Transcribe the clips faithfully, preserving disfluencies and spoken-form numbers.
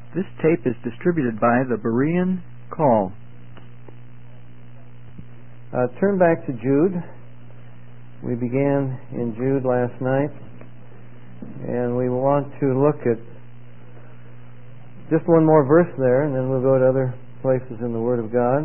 This tape is distributed by the Berean Call. Uh, turn back to Jude. We began in Jude last night, and we want to look at just one more verse there, and then we'll go to other places in the Word of God.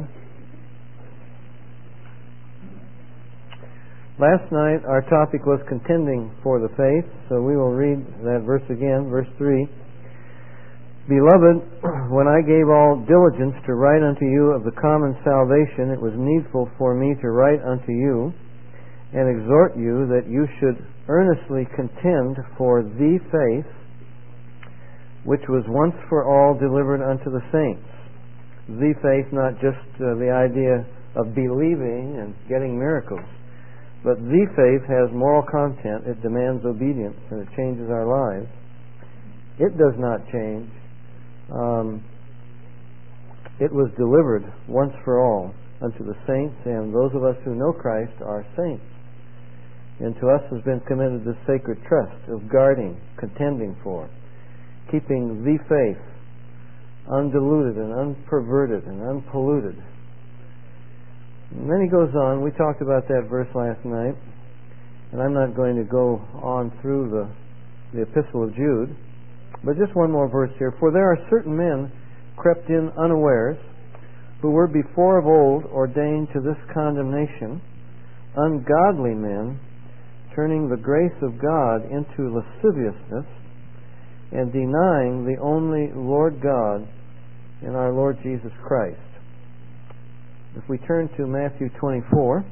Last night our topic was contending for the faith, so we will read that verse again, verse three. Beloved, when I gave all diligence to write unto you of the common salvation, it was needful for me to write unto you and exhort you that you should earnestly contend for the faith which was once for all delivered unto the saints. The faith, not just uh, the idea of believing and getting miracles, but the faith has moral content. It demands obedience, and it changes our lives. It does not change. Um, it was delivered once for all unto the saints, and those of us who know Christ are saints. And to us has been committed the sacred trust of guarding, contending for, keeping the faith undiluted and unperverted and unpolluted. And then he goes on. We talked about that verse last night, and I'm not going to go on through the, the epistle of Jude. But just one more verse here. For there are certain men crept in unawares, who were before of old ordained to this condemnation, ungodly men, turning the grace of God into lasciviousness, and denying the only Lord God and our Lord Jesus Christ. If we turn to Matthew twenty-four,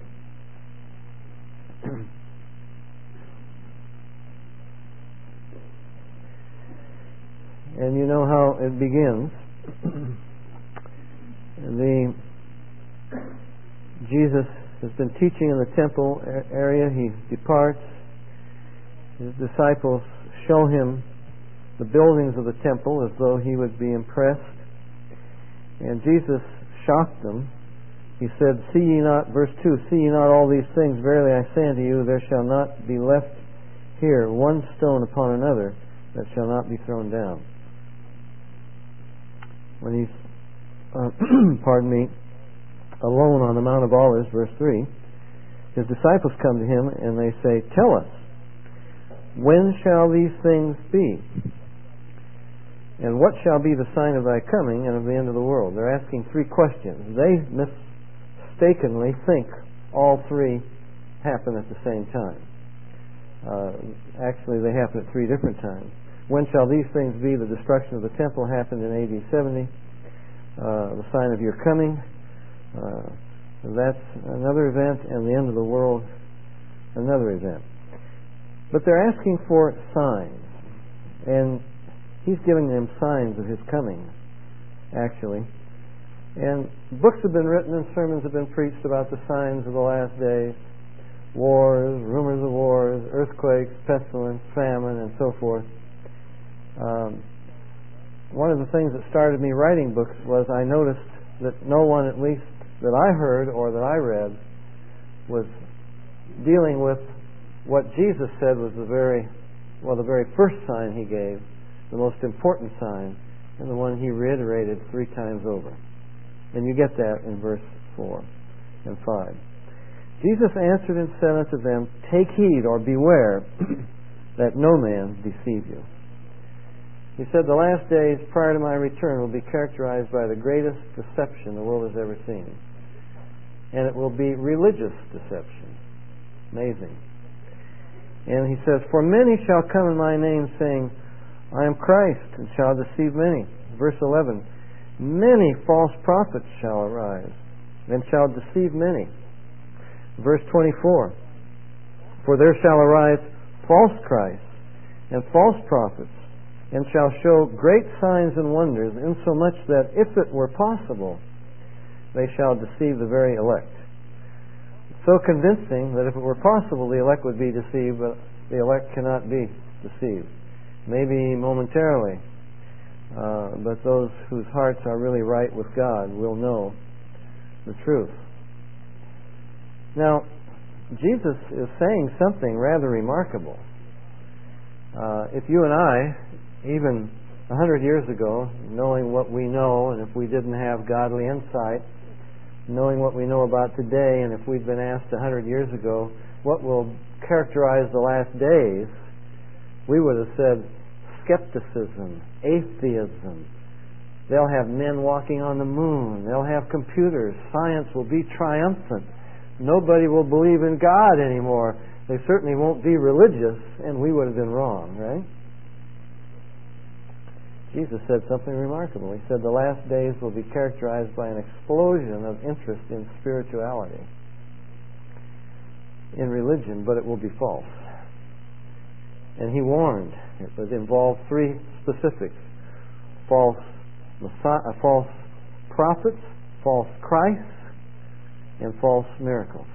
and you know how it begins. the Jesus has been teaching in the temple area. He departs. His disciples show him the buildings of the temple as though he would be impressed. And Jesus shocked them. He said, See ye not, verse two, See ye not all these things? Verily I say unto you, there shall not be left here one stone upon another that shall not be thrown down. When he's, uh, pardon me, alone on the Mount of Olives, verse three, his disciples come to him and they say, Tell us, when shall these things be? And what shall be the sign of thy coming and of the end of the world? They're asking three questions. They mistakenly think all three happen at the same time. Uh, actually, they happen at three different times. When shall these things be? The destruction of the temple happened in A D seventy. Uh, the sign of your coming, uh, that's another event, and the end of the world, another event. But they're asking for signs, and he's giving them signs of his coming, actually. And books have been written and sermons have been preached about the signs of the last days: wars, rumors of wars, earthquakes, pestilence, famine, and so forth. Um, one of the things that started me writing books was I noticed that no one, at least that I heard or that I read, was dealing with what Jesus said was the very, well, the very first sign he gave, the most important sign, and the one he reiterated three times over. And you get that in verse four and five. Jesus answered and said unto them, Take heed, or beware, that no man deceive you. He said, the last days prior to my return will be characterized by the greatest deception the world has ever seen. And it will be religious deception. Amazing. And he says, For many shall come in my name, saying, I am Christ, and shall deceive many. Verse eleven, Many false prophets shall arise, and shall deceive many. Verse twenty-four, For there shall arise false Christs, and false prophets, and shall show great signs and wonders, insomuch that if it were possible, they shall deceive the very elect. It's so convincing that if it were possible, the elect would be deceived, but the elect cannot be deceived. Maybe momentarily, uh, but those whose hearts are really right with God will know the truth. Now, Jesus is saying something rather remarkable. Uh, if you and I even A hundred years ago, knowing what we know, and if we didn't have godly insight, knowing what we know about today, and if we'd been asked a hundred years ago, what will characterize the last days, we would have said skepticism, atheism. They'll have men walking on the moon. They'll have computers. Science will be triumphant. Nobody will believe in God anymore. They certainly won't be religious, and we would have been wrong, right? Jesus said something remarkable. He said the last days will be characterized by an explosion of interest in spirituality, in religion, but it will be false. And he warned it would involve three specifics: false Messiah, uh, false prophets, false Christs, and false miracles.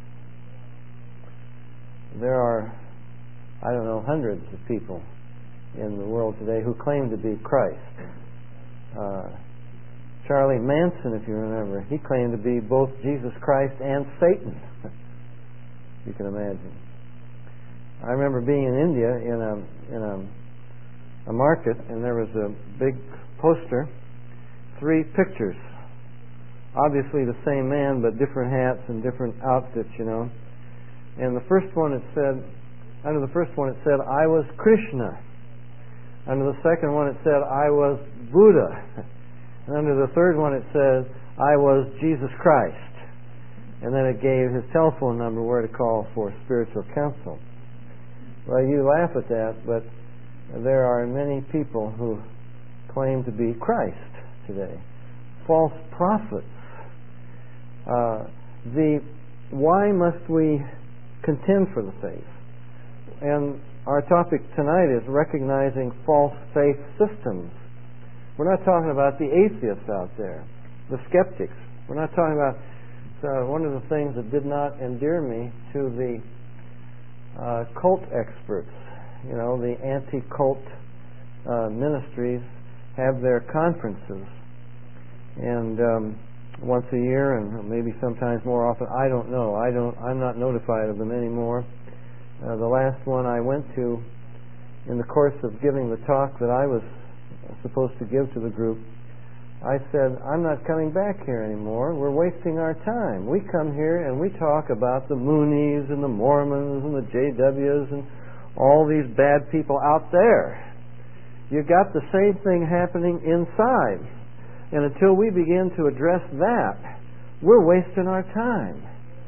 There are, I don't know, hundreds of people in the world today who claim to be Christ. Uh, Charlie Manson, if you remember, he claimed to be both Jesus Christ and Satan. You can imagine. I remember being in India in a in a, a market, and there was a big poster, three pictures. Obviously the same man, but different hats and different outfits, you know. And the first one it said, under the first one it said, "I was Krishna." Under the second one it said, "I was Buddha." And under the third one it says, "I was Jesus Christ." And then it gave his telephone number where to call for spiritual counsel. Well, you laugh at that, but there are many people who claim to be Christ today. False prophets. Uh, the why must we contend for the faith? And our topic tonight is recognizing false faith systems. We're not talking about the atheists out there, the skeptics. We're not talking about uh, one of the things that did not endear me to the uh, cult experts. You know, the anti-cult uh, ministries have their conferences, and um, once a year, and maybe sometimes more often. I don't know. I don't. I'm not notified of them anymore. Uh, the last one I went to, in the course of giving the talk that I was supposed to give to the group, I said, "I'm not coming back here anymore. We're wasting our time. We come here and we talk about the Moonies and the Mormons and the J Ws and all these bad people out there. You've got the same thing happening inside. And until we begin to address that, we're wasting our time."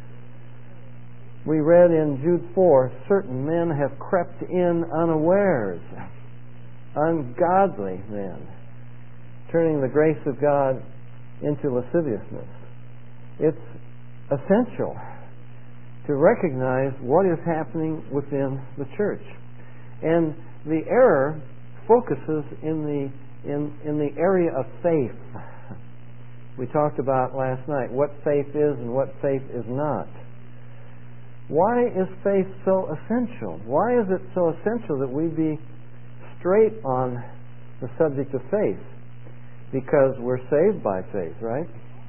We read in Jude four, "Certain men have crept in unawares," ungodly men, turning the grace of God into lasciviousness. It's essential to recognize what is happening within the church. And the error focuses in the in, in the area of faith. We talked about last night what faith is and what faith is not. Why is faith so essential? Why is it so essential that we be straight on the subject of faith? Because we're saved by faith, right?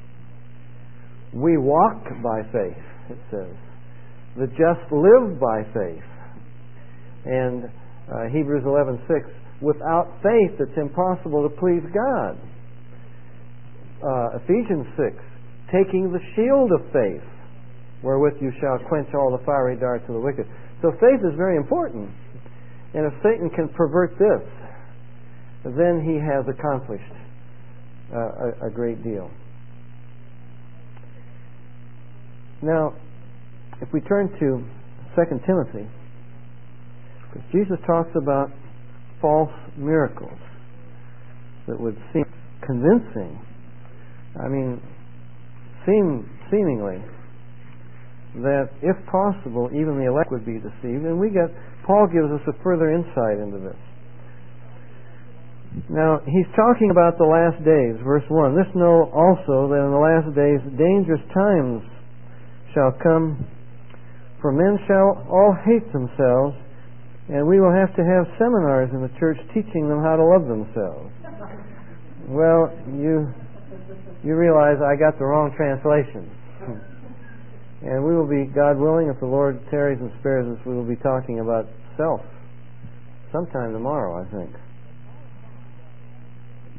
We walk by faith, it says. The just live by faith. And uh, Hebrews eleven six, without faith it's impossible to please God. Uh, Ephesians six, taking the shield of faith, wherewith you shall quench all the fiery darts of the wicked. So faith is very important. And if Satan can pervert this, then he has accomplished uh, a, a great deal. Now, if we turn to Second Timothy, because Jesus talks about false miracles that would seem convincing. I mean, seem seemingly that if possible, even the elect would be deceived. And we get, Paul gives us a further insight into this. Now, he's talking about the last days, verse one. "This know also that in the last days dangerous times shall come, for men shall all hate themselves, and we will have to have seminars in the church teaching them how to love themselves." Well, you you realize I got the wrong translation. And we will be, God willing, if the Lord tarries and spares us, we will be talking about self sometime tomorrow, I think.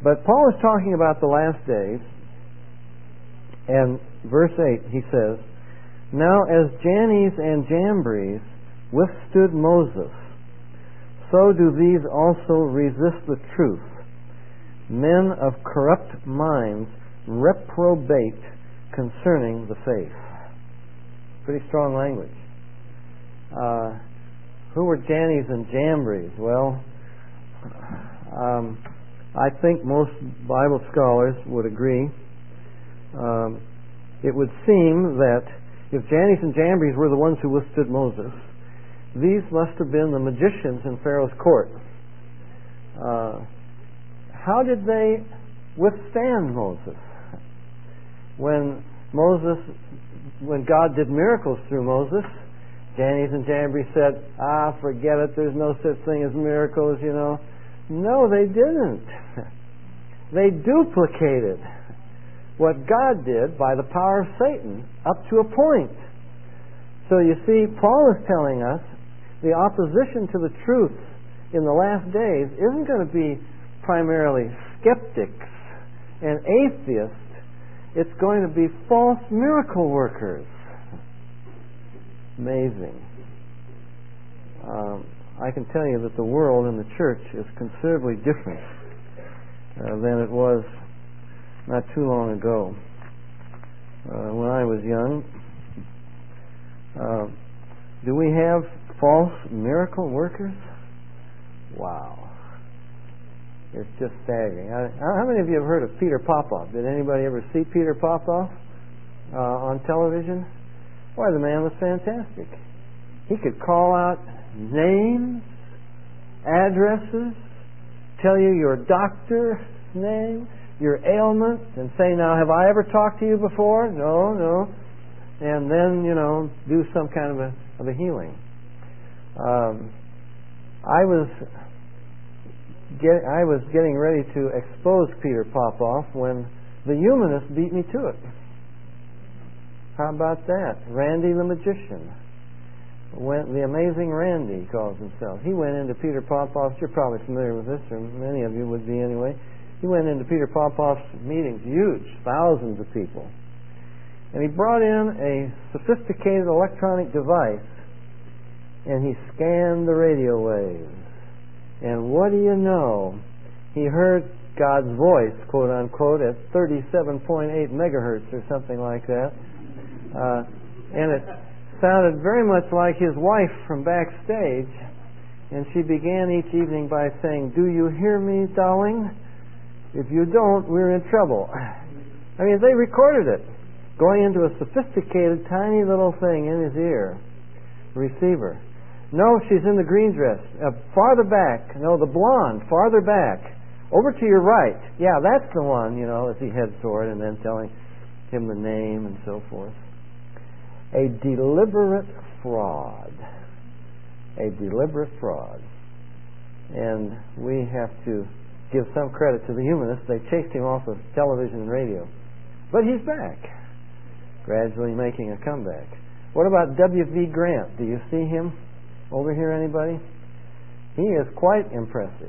But Paul is talking about the last days, and verse eight, he says, "Now as Jannes and Jambres withstood Moses, so do these also resist the truth. Men of corrupt minds reprobate concerning the faith." Pretty strong language. Uh, who were Jannes and Jambres? Well, um, I think most Bible scholars would agree. Um, it would seem that if Jannes and Jambres were the ones who withstood Moses, these must have been the magicians in Pharaoh's court. Uh, how did they withstand Moses? When Moses, when God did miracles through Moses, Jannes and Jambres said, "Ah, forget it, there's no such thing as miracles, you know." No, they didn't. They duplicated what God did by the power of Satan up to a point. So you see, Paul is telling us the opposition to the truth in the last days isn't going to be primarily skeptics and atheists. It's going to be false miracle workers. Amazing. Um, I can tell you that the world and the church is considerably different uh, than it was not too long ago. Uh, when I was young, uh, do we have false miracle workers? Wow. It's just staggering. I, how many of you have heard of Peter Popoff? Did anybody ever see Peter Popoff uh, on television? Why, the man was fantastic. He could call out names, addresses, tell you your doctor's name, your ailment, and say, "Now, have I ever talked to you before?" No, no. And then, you know, do some kind of a, of a healing. Um, I was get, I was getting ready to expose Peter Popoff when the humanist beat me to it. How about that? Randy the magician. Went, the amazing Randy, he calls himself. He went into Peter Popoff's, you're probably familiar with this, or many of you would be anyway. He went into Peter Popoff's meetings, huge, thousands of people. And he brought in a sophisticated electronic device, and he scanned the radio waves. And what do you know? He heard God's voice, quote unquote, at thirty-seven point eight megahertz or something like that. Uh, and it sounded very much like his wife from backstage. And she began each evening by saying, "Do you hear me, darling? If you don't, we're in trouble." I mean, they recorded it, going into a sophisticated, tiny little thing in his ear, receiver. "No, she's in the green dress. Uh, farther back. No, the blonde. Farther back. Over to your right. Yeah, that's the one," you know, as he heads toward, and then telling him the name and so forth. A deliberate fraud. A deliberate fraud. And we have to give some credit to the humanists. They chased him off of television and radio. But he's back, gradually making a comeback. What about W V Grant? Do you see him over here, anybody? He is quite impressive.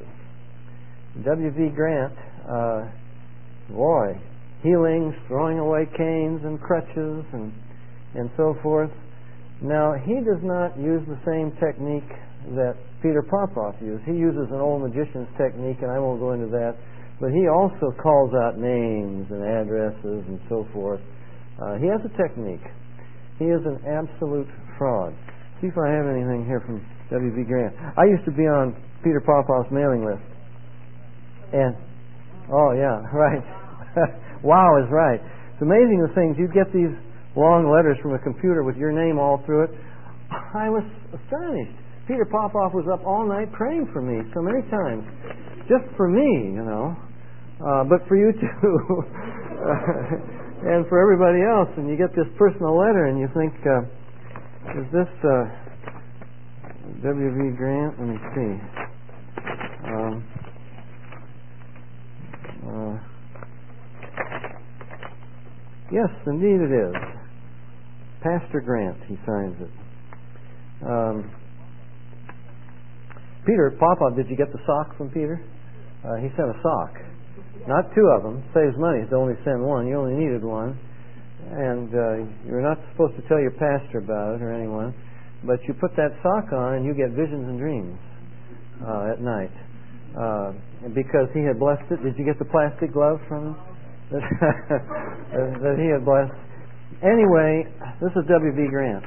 W V Grant, uh, boy, healings, throwing away canes and crutches and and so forth. Now, he does not use the same technique that Peter Popoff used. He uses an old magician's technique, and I won't go into that, but he also calls out names and addresses and so forth. Uh, he has a technique. He is an absolute fraud. See if I have anything here from W V Grant. I used to be on Peter Popoff's mailing list. And, oh yeah, right. Wow is right. It's amazing the things. You get these long letters from a computer with your name all through it. I was astonished. Peter Popoff was up all night praying for me so many times. Just for me, you know. Uh, but for you too. And for everybody else. And you get this personal letter and you think, uh, is this uh, W V Grant? Let me see. Um, uh, yes, indeed it is. Pastor Grant, he signs it. Um, Peter Popoff, did you get the sock from Peter? Uh, he sent a sock. Not two of them. Saves money to only send one. You only needed one. And uh, you're not supposed to tell your pastor about it or anyone. But you put that sock on and you get visions and dreams uh, at night. Uh, because he had blessed it. Did you get the plastic glove from him? that he had blessed. Anyway, this is W B Grant.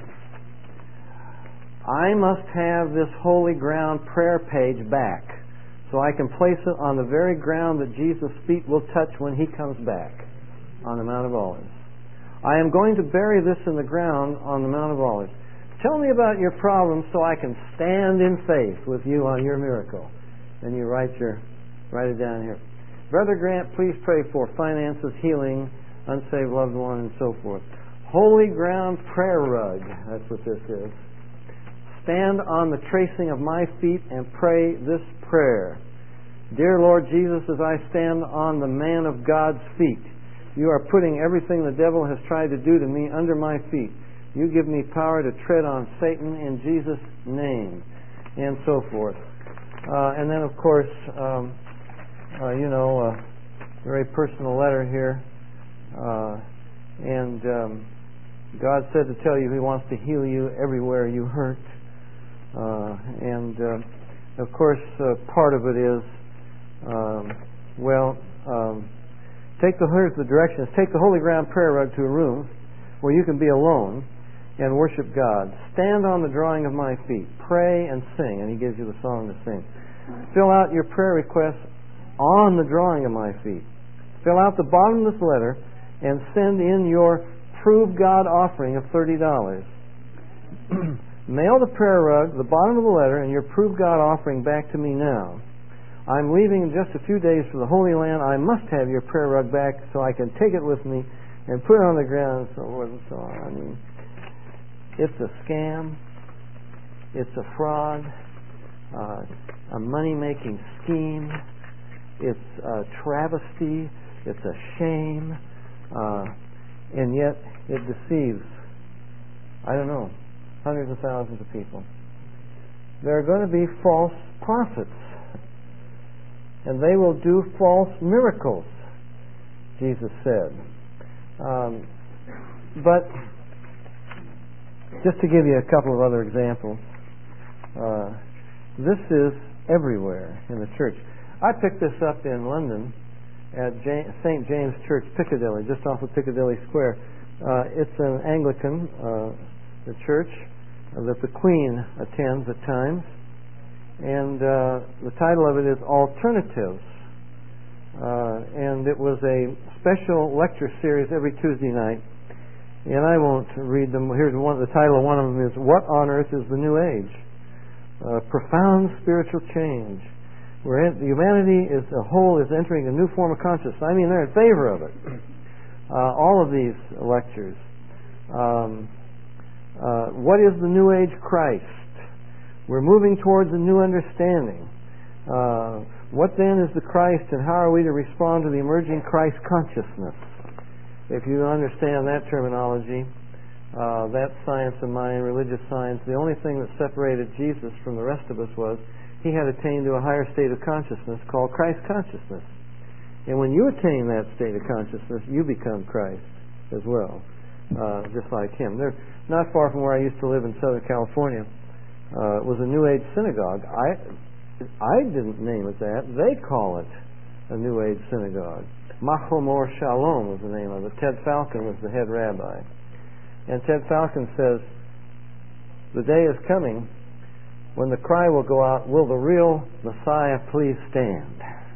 I must have this holy ground prayer page back so I can place it on the very ground that Jesus' feet will touch when he comes back on the Mount of Olives. I am going to bury this in the ground on the Mount of Olives. Tell me about your problem so I can stand in faith with you on your miracle. And you write your write it down here. Brother Grant, please pray for finances, healing, unsaved loved one, and so forth. Holy ground prayer rug. That's what this is. Stand on the tracing of my feet and pray this prayer. Dear Lord Jesus, as I stand on the man of God's feet, you are putting everything the devil has tried to do to me under my feet. You give me power to tread on Satan in Jesus' name, and so forth. Uh, and then, of course, um, uh, you know, a very personal letter here. Uh, and um, God said to tell you He wants to heal you everywhere you hurt. Uh, and, uh, of course, uh, part of it is, um, well, um, take the, here's the directions. Take the holy ground prayer rug to a room where you can be alone and worship God. Stand on the drawing of my feet. Pray and sing. And He gives you the song to sing. Fill out your prayer requests on the drawing of my feet. Fill out the bottom of this letter and send in your Prove God offering of thirty dollars. Mail the prayer rug, the bottom of the letter, and your Prove God offering back to me now. I'm leaving in just a few days for the Holy Land. I must have your prayer rug back so I can take it with me and put it on the ground and so forth and so on. I mean, it's a scam. It's a fraud. Uh, a money-making scheme. It's a travesty. It's a shame. Uh, and yet it deceives, I don't know, hundreds of thousands of people. There are going to be false prophets, and they will do false miracles, Jesus said. Um, but just to give you a couple of other examples, uh, this is everywhere in the church. I picked this up in London at Saint James Church, Piccadilly, just off of Piccadilly Square. Uh, it's an Anglican uh, the church uh, that the Queen attends at times, and uh, the title of it is Alternatives. Uh, and it was a special lecture series every Tuesday night. And I won't read them. Here's one. The title of one of them is "What on Earth is the New Age?" Uh, profound spiritual change. Where humanity as a whole is entering a new form of consciousness. I mean, they're in favor of it. Uh, all of these lectures. Um, uh, what is the New Age Christ? We're moving towards a new understanding. Uh, what then is the Christ, and how are we to respond to the emerging Christ consciousness? If you understand that terminology, uh, that science of mind, religious science, the only thing that separated Jesus from the rest of us was He had attained to a higher state of consciousness called Christ consciousness. And when you attain that state of consciousness, you become Christ as well, uh, just like Him. They're not far from where I used to live in Southern California. Uh, it was a New Age synagogue. I, I didn't name it that. They call it a New Age synagogue. Mahomor Shalom was the name of it. Ted Falcon was the head rabbi. And Ted Falcon says, the day is coming when the cry will go out, will the real Messiah please stand?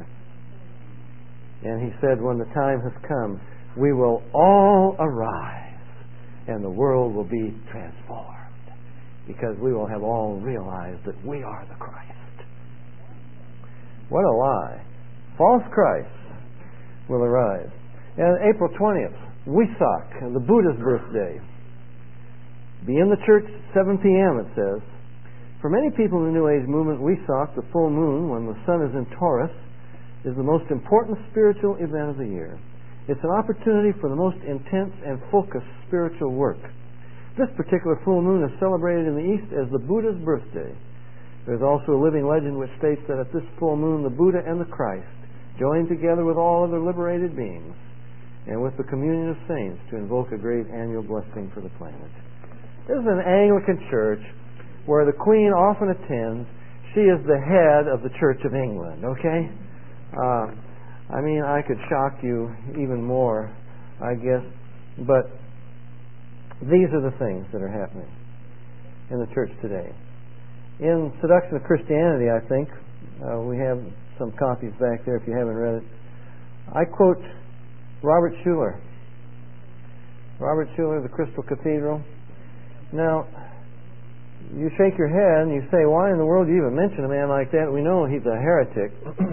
And he said, when the time has come, we will all arise and the world will be transformed because we will have all realized that we are the Christ. What a lie. False Christs will arise. And April twentieth, Wesak, the Buddha's birthday. Be in the church at seven p.m., it says. For many people in the New Age movement, Wesak, the full moon, when the sun is in Taurus, is the most important spiritual event of the year. It's an opportunity for the most intense and focused spiritual work. This particular full moon is celebrated in the East as the Buddha's birthday. There's also a living legend which states that at this full moon, the Buddha and the Christ joined together with all other liberated beings and with the communion of saints to invoke a great annual blessing for the planet. This is an Anglican church where the Queen often attends. She is the head of the Church of England, okay? Uh, I mean, I could shock you even more, I guess, but these are the things that are happening in the church today. In Seduction of Christianity, I think, uh, we have some copies back there if you haven't read it. I quote Robert Schuller. Robert Schuller, The Crystal Cathedral. Now, you shake your head and you say, why in the world do you even mention a man like that? We know he's a heretic.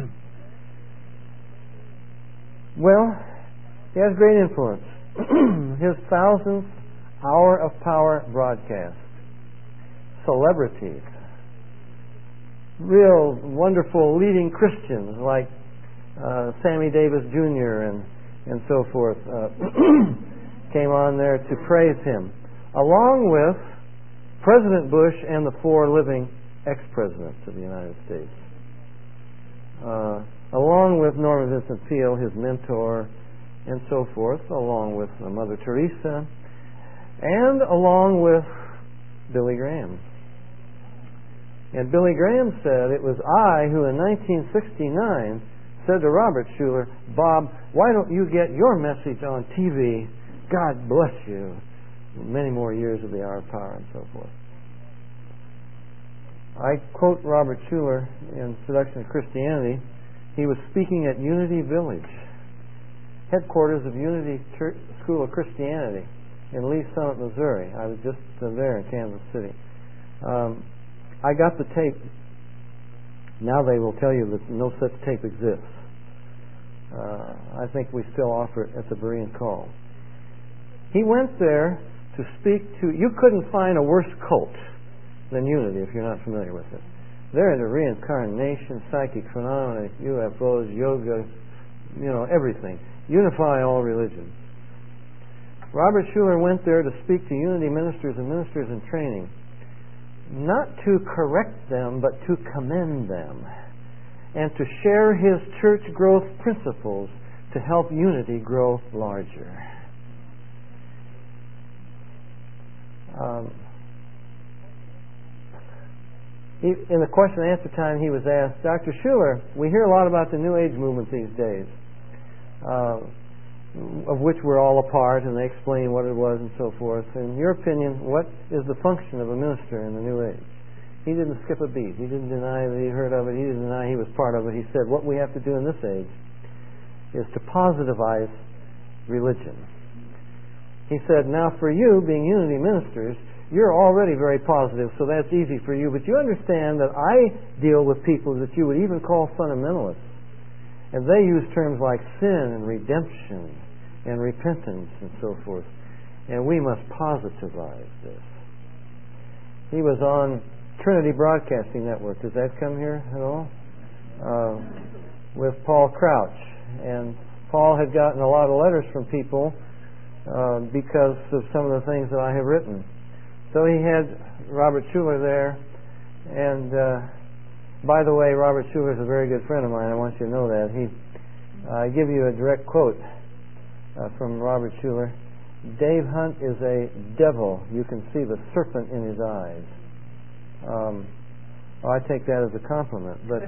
Well, he has great influence. His thousandth hour of power broadcast. Celebrities. Real wonderful leading Christians like uh, Sammy Davis Junior and, and so forth uh, came on there to praise him, along with President Bush and the four living ex-presidents of the United States. Uh, along with Norman Vincent Peale, his mentor, and so forth, along with uh, Mother Teresa, and along with Billy Graham. And Billy Graham said, it was I who in nineteen sixty-nine said to Robert Schuller, Bob, why don't you get your message on T V? God bless you. Many more years of the hour of power and so forth. I quote Robert Schuller in Seduction of Christianity. He was speaking at Unity Village, headquarters of Unity Church, School of Christianity in Lee Summit, Missouri. I was just uh, there in Kansas City. Um, I got the tape. Now they will tell you that no such tape exists. Uh, I think we still offer it at the Berean Call. He went there to speak to... You couldn't find a worse cult than Unity if you're not familiar with it. They're into reincarnation, psychic phenomena, U F Os, yoga, you know, everything. Unify all religions. Robert Schuller went there to speak to Unity ministers and ministers in training, not to correct them, but to commend them, and to share his church growth principles to help Unity grow larger. Um, he, in the question and answer time, he was asked, Doctor Schuller, we hear a lot about the New Age movement these days, uh, of which we're all a part, and they explain what it was and so forth. In your opinion, what is the function of a minister in the New Age? He didn't skip a beat. He didn't deny that he heard of it. He didn't deny he was part of it. He said, what we have to do in this age is to positivize religion. He said, now for you, being Unity ministers, you're already very positive, so that's easy for you. But you understand that I deal with people that you would even call fundamentalists. And they use terms like sin and redemption and repentance and so forth. And we must positivize this. He was on Trinity Broadcasting Network. Does that come here at all? Uh, with Paul Crouch. And Paul had gotten a lot of letters from people uh, because of some of the things that I have written. So he had Robert Schuller there. And... Uh, By the way, Robert Schuller is a very good friend of mine. I want you to know that. He, uh, I give you a direct quote uh, from Robert Schuller. Dave Hunt is a devil. You can see the serpent in his eyes. Um, well, I take that as a compliment. But,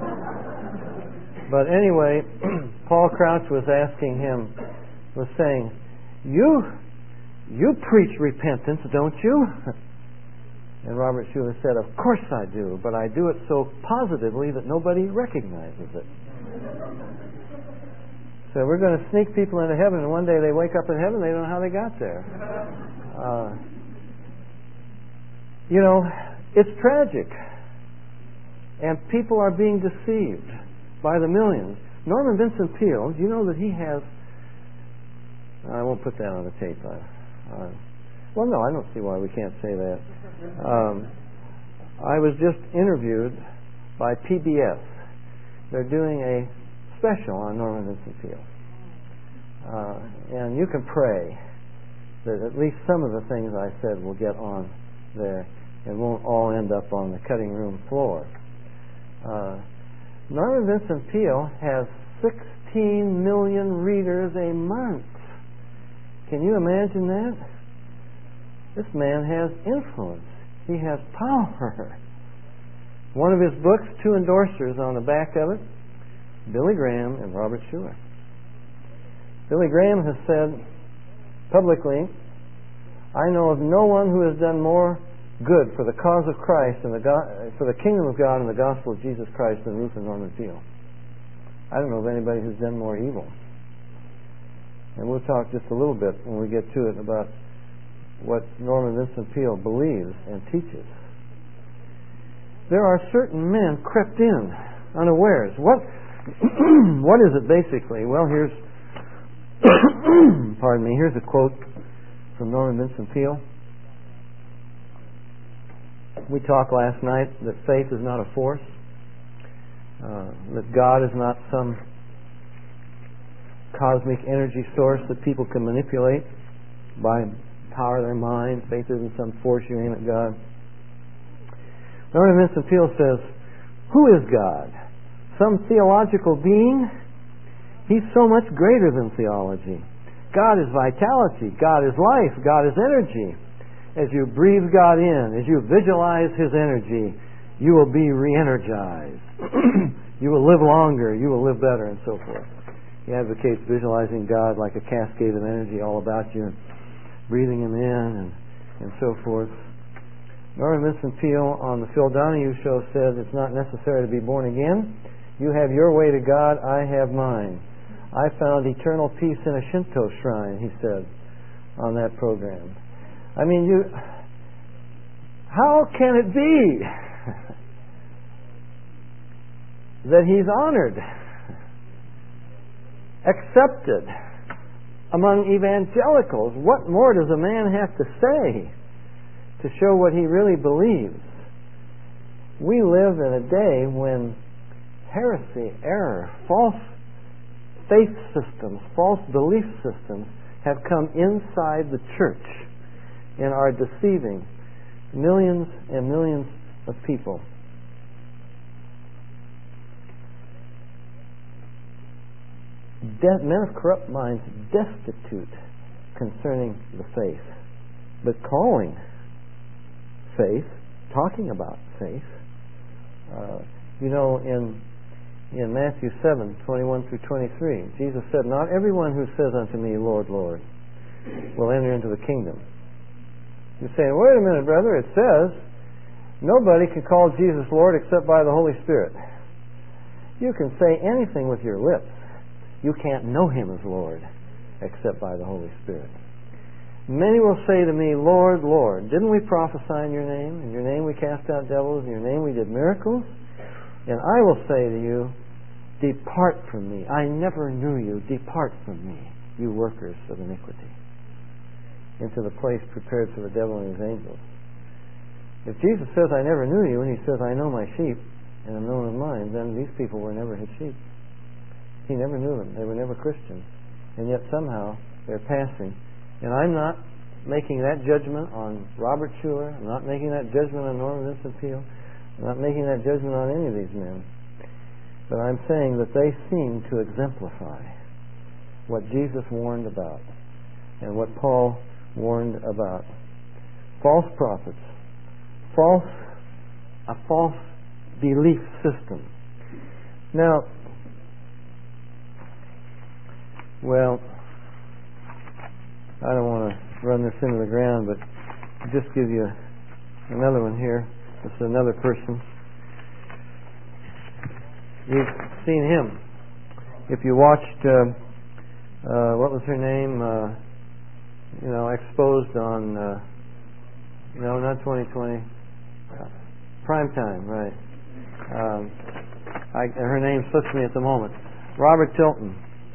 but anyway, Paul Crouch was asking him, was saying, you, you preach repentance, don't you? And Robert Schuller said, of course I do, but I do it so positively that nobody recognizes it. So we're going to sneak people into heaven, and one day they wake up in heaven, they don't know how they got there. Uh, you know, it's tragic. And people are being deceived by the millions. Norman Vincent Peale, do you know that he has... I won't put that on the tape. Uh, uh, well, no, I don't see why we can't say that. Um, I was just interviewed by P B S. They're doing a special on Norman Vincent Peale. Uh, and you can pray that at least some of the things I said will get on there and won't all end up on the cutting room floor. Uh, Norman Vincent Peale has sixteen million readers a month. Can you imagine that? This man has influence. He has power. One of his books, two endorsers on the back of it, Billy Graham and Robert Schuller. Billy Graham has said publicly, I know of no one who has done more good for the cause of Christ and the go- for the kingdom of God and the gospel of Jesus Christ than Ruth and Norman Peale. I don't know of anybody who's done more evil. And we'll talk just a little bit when we get to it about what Norman Vincent Peale believes and teaches. There are certain men crept in unawares. What what is it basically? Well, here's pardon me, here's a quote from Norman Vincent Peale. We talked last night that faith is not a force, uh, that God is not some cosmic energy source that people can manipulate by power of their mind. Faith isn't some force you aim at God. Norman Vincent Peale says, who is God? Some theological being? He's so much greater than theology. God is vitality. God is life. God is energy. As you breathe God in, as you visualize His energy, you will be re-energized. You will live longer. You will live better, and so forth. He advocates visualizing God like a cascade of energy all about you, and breathing Him in, and, and so forth. Norman Vincent Peale on the Phil Donahue Show said it's not necessary to be born again. You have your way to God, I have mine. I found eternal peace in a Shinto shrine, he said on that program. I mean, you, how can it be that he's honored, accepted among evangelicals? What more does a man have to say to show what he really believes? We live in a day when heresy, error, false faith systems, false belief systems have come inside the church and are deceiving millions and millions of people. De- men of corrupt minds destitute concerning the faith, but calling faith, talking about faith. Uh, you know, in in Matthew seven, twenty-one through twenty-three, Jesus said, not everyone who says unto me, Lord, Lord, will enter into the kingdom. You say, wait a minute, brother, it says nobody can call Jesus Lord except by the Holy Spirit. You can say anything with your lips. You can't know Him as Lord except by the Holy Spirit. Many will say to me, Lord, Lord, didn't we prophesy in your name? In your name we cast out devils. In your name we did miracles. And I will say to you, depart from me. I never knew you. Depart from me, you workers of iniquity, into the place prepared for the devil and his angels. If Jesus says, I never knew you, and He says, I know my sheep, and am known of mine, then these people were never His sheep. He never knew them. They were never Christians. And yet somehow they're passing. And I'm not making that judgment on Robert Schuller. I'm not making that judgment on Norman Vincent Peale. I'm not making that judgment on any of these men. But I'm saying that they seem to exemplify what Jesus warned about and what Paul warned about. False prophets. False, a false belief system. Now, well, I don't want to run this into the ground, but I'll just give you another one here. This is another person. You've seen him. If you watched, uh, uh, what was her name? Uh, you know, exposed on, uh, no, not twenty twenty. Uh, Prime Time, right. Um, I, her name slips me at the moment. Robert Tilton.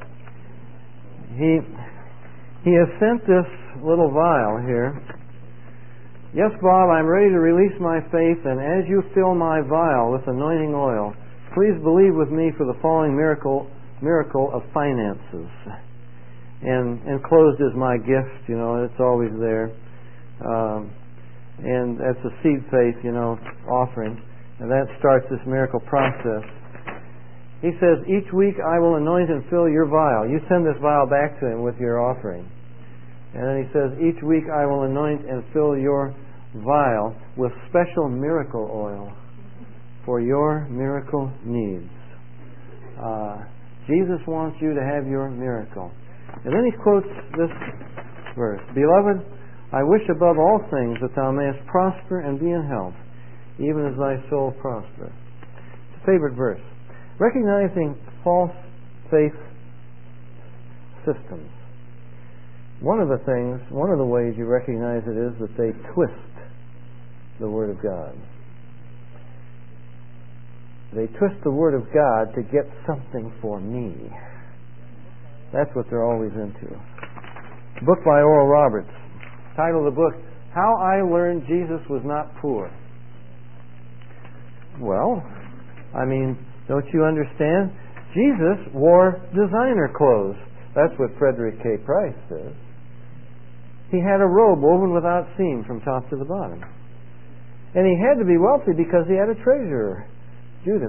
He he has sent this little vial here. Yes, Bob, I'm ready to release my faith, and as you fill my vial with anointing oil, please believe with me for the following miracle miracle of finances. And enclosed is my gift, you know, it's always there. Um, and that's a seed faith, you know, offering. And that starts this miracle process. He says, each week I will anoint and fill your vial. You send this vial back to him with your offering. And then he says, each week I will anoint and fill your vial with special miracle oil for your miracle needs. Uh, Jesus wants you to have your miracle. And then he quotes this verse, Beloved, I wish above all things that thou mayest prosper and be in health, even as thy soul prospereth. It's a favorite verse. Recognizing false faith systems. One of the things, one of the ways you recognize it is that they twist the Word of God. They twist the Word of God to get something for me. That's what they're always into. A book by Oral Roberts. Title of the book, How I Learned Jesus Was Not Poor. Well, I mean, don't you understand? Jesus wore designer clothes. That's what Frederick K. Price says. He had a robe woven without seam from top to the bottom. And he had to be wealthy because he had a treasurer, Judas.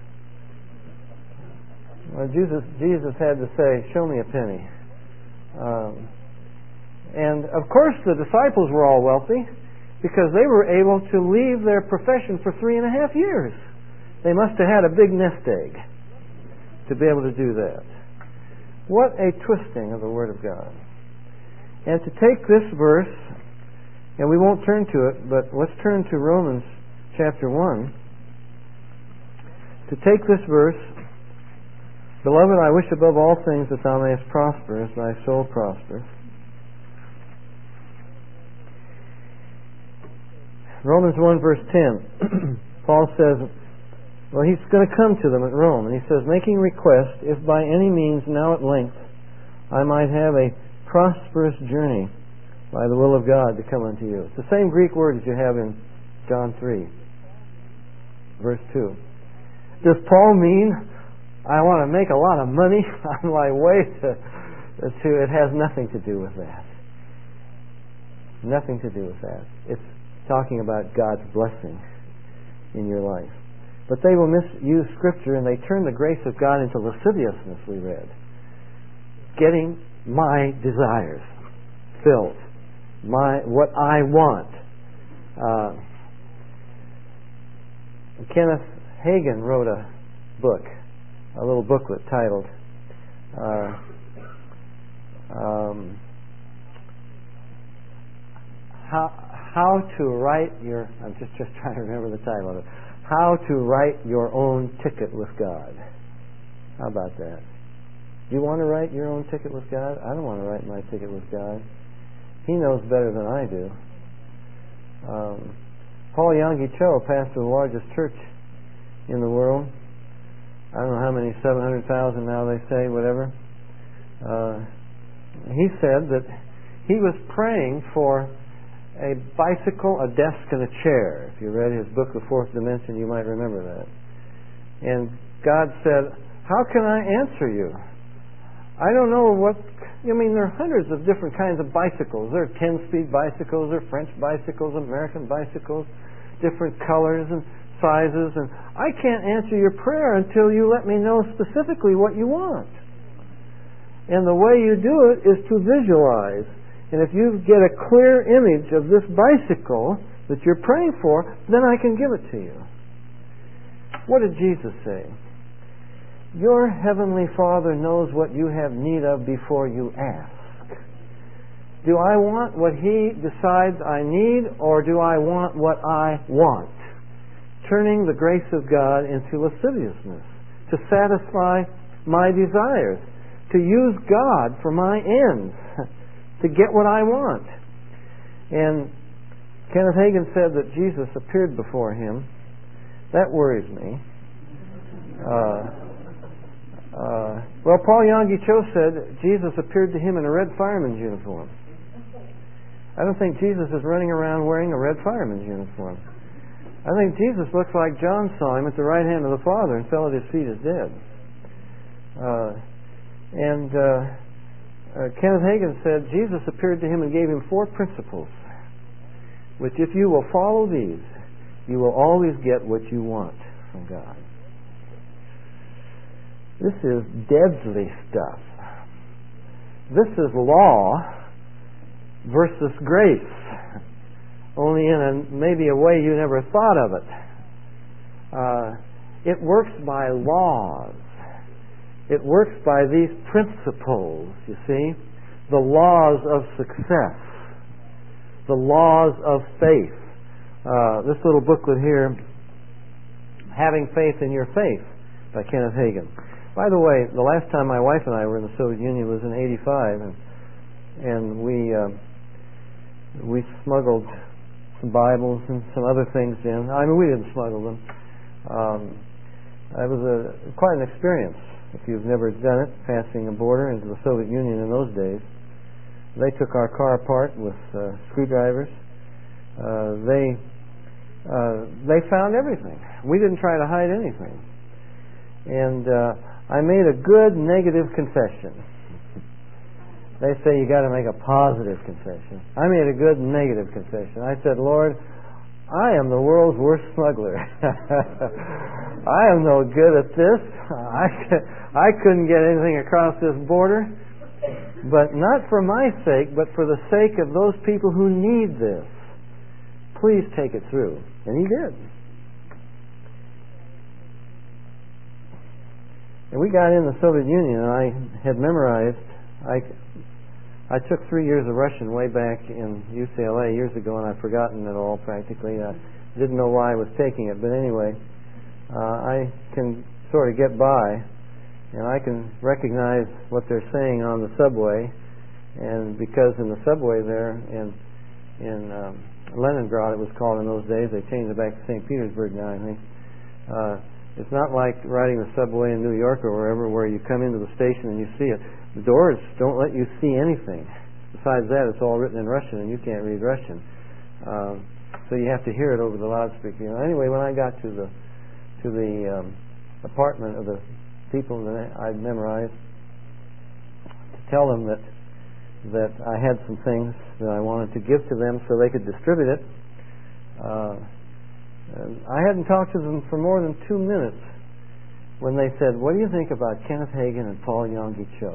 Well, Jesus, Jesus had to say, show me a penny. Um, and of course the disciples were all wealthy because they were able to leave their profession for three and a half years. They must have had a big nest egg to be able to do that. What a twisting of the Word of God. And to take this verse, and we won't turn to it, but let's turn to Romans chapter one. To take this verse, Beloved, I wish above all things that thou mayest prosper as thy soul prospers. Romans one verse ten. Paul says, well, he's going to come to them at Rome, and he says, making request, if by any means now at length I might have a prosperous journey by the will of God to come unto you. It's the same Greek word as you have in John three, verse two. Does Paul mean, I want to make a lot of money on my way to, to... It has nothing to do with that. Nothing to do with that. It's talking about God's blessing in your life. But they will misuse Scripture and they turn the grace of God into lasciviousness, we read. Getting my desires filled. My what I want. Uh, Kenneth Hagin wrote a book, a little booklet titled uh, um, How How to Write Your... I'm just, just trying to remember the title of it. How to Write Your Own Ticket with God. How about that? Do you want to write your own ticket with God? I don't want to write my ticket with God. He knows better than I do. Um, Paul Yonggi Cho, pastor of the largest church in the world. I don't know how many, seven hundred thousand now they say, whatever. Uh, he said that he was praying for a bicycle, a desk, and a chair. If you read his book, The Fourth Dimension, you might remember that. And God said, how can I answer you? I don't know what... I mean, there are hundreds of different kinds of bicycles. There are ten-speed bicycles, there are French bicycles, American bicycles, different colors and sizes, and I can't answer your prayer until you let me know specifically what you want. And the way you do it is to visualize. And if you get a clear image of this bicycle that you're praying for, then I can give it to you. What did Jesus say? Your heavenly Father knows what you have need of before you ask. Do I want what He decides I need, or do I want what I want? Turning the grace of God into lasciviousness, to satisfy my desires, to use God for my ends, to get what I want. And Kenneth Hagin said that Jesus appeared before him. That worries me. Uh, uh, well, Paul Yonggi Cho said Jesus appeared to him in a red fireman's uniform. I don't think Jesus is running around wearing a red fireman's uniform. I think Jesus looks like John saw him at the right hand of the Father and fell at his feet as dead. Uh, and uh, uh, Kenneth Hagin said Jesus appeared to him and gave him four principles, which if you will follow these, you will always get what you want from God. This is deadly stuff. This is law versus grace, only in a, maybe a way you never thought of it. Uh, it works by laws. It works by these principles, you see, the laws of success, the laws of faith. Uh, this little booklet here, Having Faith in Your Faith, by Kenneth Hagin. By the way, the last time my wife and I were in the Soviet Union was in eighty-five, and, and we uh, we smuggled some Bibles and some other things in. I mean, we didn't smuggle them. Um, it was a, quite an experience. If you've never done it, passing a border into the Soviet Union in those days. They took our car apart with uh, screwdrivers. Uh, they uh, they found everything. We didn't try to hide anything. And uh, I made a good negative confession. They say you got to make a positive confession. I made a good negative confession. I said, Lord, I am the world's worst smuggler. I am no good at this. I, I couldn't get anything across this border. But not for my sake, but for the sake of those people who need this. Please take it through. And he did. And we got in the Soviet Union, and I had memorized, I, I took three years of Russian way back in U C L A years ago, and I've forgotten it all practically. I didn't know why I was taking it, but anyway, uh, I can sort of get by, and I can recognize what they're saying on the subway, and because in the subway there in in um, Leningrad, it was called in those days, they changed it back to Saint Petersburg now, I think. Uh, It's not like riding the subway in New York or wherever where you come into the station and you see it. The doors don't let you see anything. Besides that, it's all written in Russian and you can't read Russian. Um, so you have to hear it over the loudspeaker. You know, anyway, when I got to the to the um, apartment of the people that I'd memorized, to tell them that that I had some things that I wanted to give to them so they could distribute it. Uh, And I hadn't talked to them for more than two minutes when they said, what do you think about Kenneth Hagin and Paul Yonggi Cho?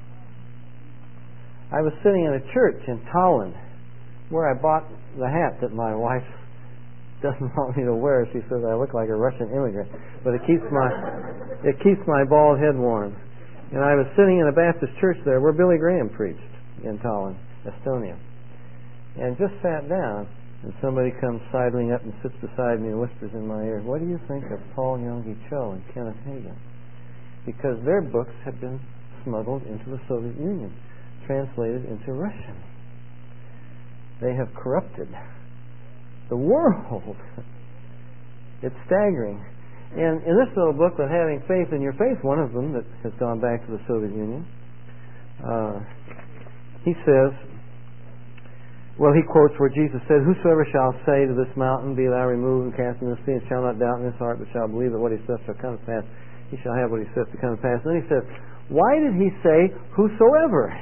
I was sitting in a church in Tallinn where I bought the hat that my wife doesn't want me to wear. She says I look like a Russian immigrant, but it keeps my it keeps my bald head warm. And I was sitting in a Baptist church there where Billy Graham preached in Tallinn, Estonia, and just sat down. And somebody comes sidling up and sits beside me and whispers in my ear, what do you think of Paul Yonggi Cho and Kenneth Hagin? Because their books had been smuggled into the Soviet Union, translated into Russian. They have corrupted the world. It's staggering. And in this little booklet, Having Faith in Your Faith, one of them that has gone back to the Soviet Union, uh, he says, well, he quotes where Jesus said, whosoever shall say to this mountain, be thou removed and cast into the sea, and shall not doubt in his heart, but shall believe that what he saith shall come to pass, he shall have what he saith to come to pass. And then he says, why did he say, whosoever?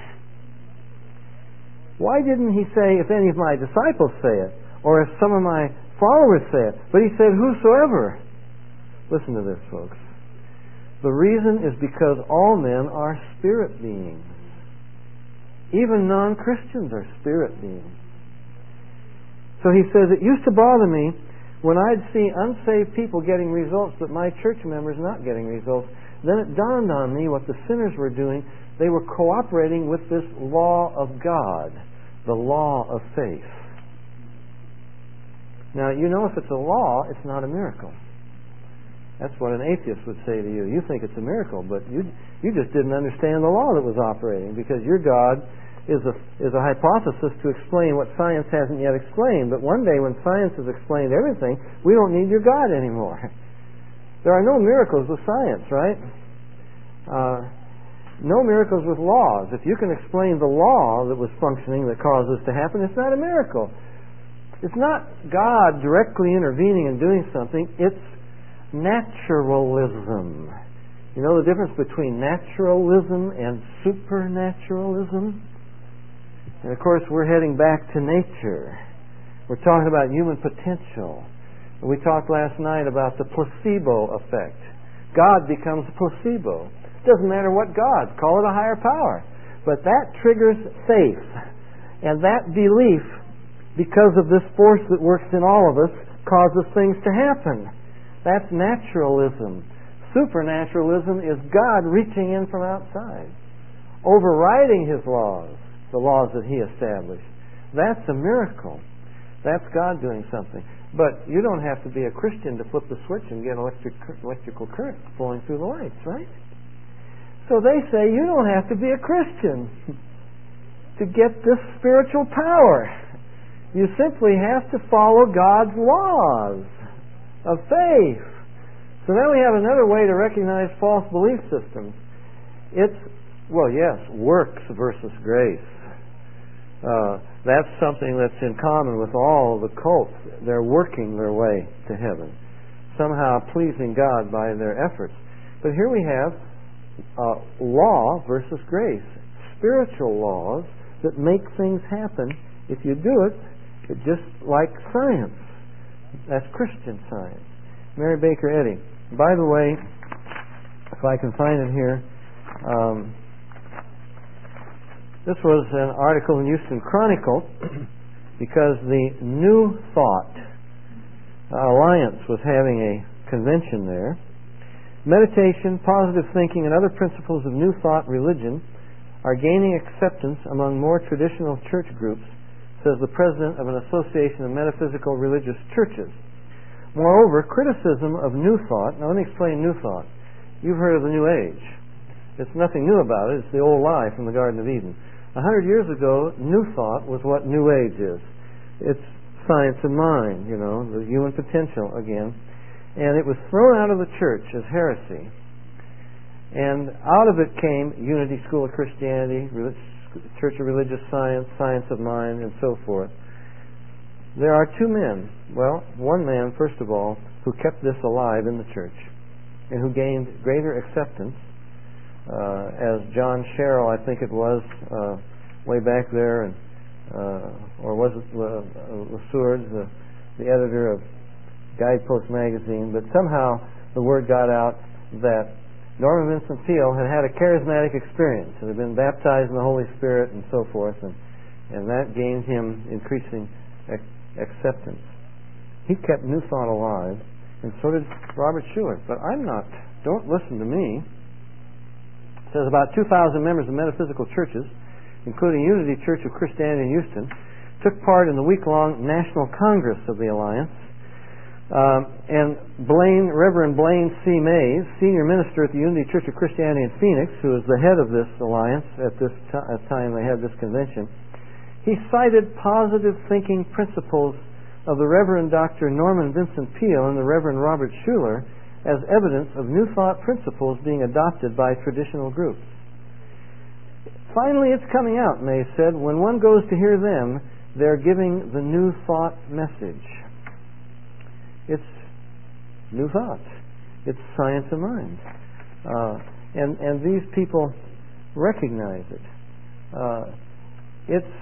Why didn't he say, if any of my disciples say it, or if some of my followers say it? But he said, whosoever. Listen to this, folks. The reason is because all men are spirit beings. Even non-Christians are spirit beings. So he says, it used to bother me when I'd see unsaved people getting results, but my church members not getting results. Then it dawned on me what the sinners were doing. They were cooperating with this law of God, the law of faith. Now, you know, if it's a law, it's not a miracle. That's what an atheist would say to you. You think it's a miracle, but you you just didn't understand the law that was operating, because your God is a is a hypothesis to explain what science hasn't yet explained. But one day when science has explained everything, we don't need your God anymore. There are no miracles with science, right? Uh, no miracles with laws. If you can explain the law that was functioning that caused this to happen, it's not a miracle. It's not God directly intervening and doing something. It's naturalism. You know the difference between naturalism and supernaturalism? And of course we're heading back to nature. We're talking about human potential. We talked last night about the placebo effect. God becomes a placebo. It doesn't matter what God, call it a higher power. But that triggers faith. And that belief, because of this force that works in all of us, causes things to happen. That's naturalism. Supernaturalism is God reaching in from outside, overriding His laws, the laws that He established. That's a miracle. That's God doing something. But you don't have to be a Christian to flip the switch and get electric, electrical current flowing through the lights, right? So they say you don't have to be a Christian to get this spiritual power. You simply have to follow God's laws of faith. So now we have another way to recognize false belief systems. It's, well, yes, works versus grace. Uh, that's something that's in common with all the cults. They're working their way to heaven, somehow pleasing God by their efforts. But here we have uh, law versus grace. Spiritual laws that make things happen. If you do it, it's just like science. That's Christian science. Mary Baker Eddy. By the way, if I can find it here, um, this was an article in Houston Chronicle because the New Thought Alliance was having a convention there. Meditation, positive thinking, and other principles of New Thought religion are gaining acceptance among more traditional church groups, says the president of an association of metaphysical religious churches. Moreover, criticism of New Thought, now let me explain New Thought. You've heard of the New Age. It's nothing new about it. It's the old lie from the Garden of Eden. A hundred years ago, New Thought was what New Age is. It's science of mind, you know, the human potential again. And it was thrown out of the church as heresy. And out of it came Unity School of Christianity, Church of Religious Science, Science of Mind, and so forth. There are two men. Well, one man, first of all, who kept this alive in the church and who gained greater acceptance, uh, as John Sherrill, I think it was, uh, way back there, and uh, or was it uh, LeSourd, the, the editor of Guidepost magazine, but somehow the word got out that Norman Vincent Peale had had a charismatic experience and had been baptized in the Holy Spirit and so forth, and, and that gained him increasing ac- acceptance. He kept New Thought alive, and so did Robert Schuller. But I'm not, don't listen to me. It says about two thousand members of metaphysical churches, including Unity Church of Christianity in Houston, took part in the week-long National Congress of the Alliance. Um, and Blaine, Reverend Blaine C. Mays, senior minister at the Unity Church of Christianity in Phoenix, who is the head of this alliance at this t- at time they had this convention, he cited positive thinking principles of the Reverend Doctor Norman Vincent Peale and the Reverend Robert Schuller as evidence of New Thought principles being adopted by traditional groups. Finally, it's coming out, Mays said. When one goes to hear them, they're giving the New Thought message. It's New Thought. It's science of mind. Uh, and, and these people recognize it. Uh, it's...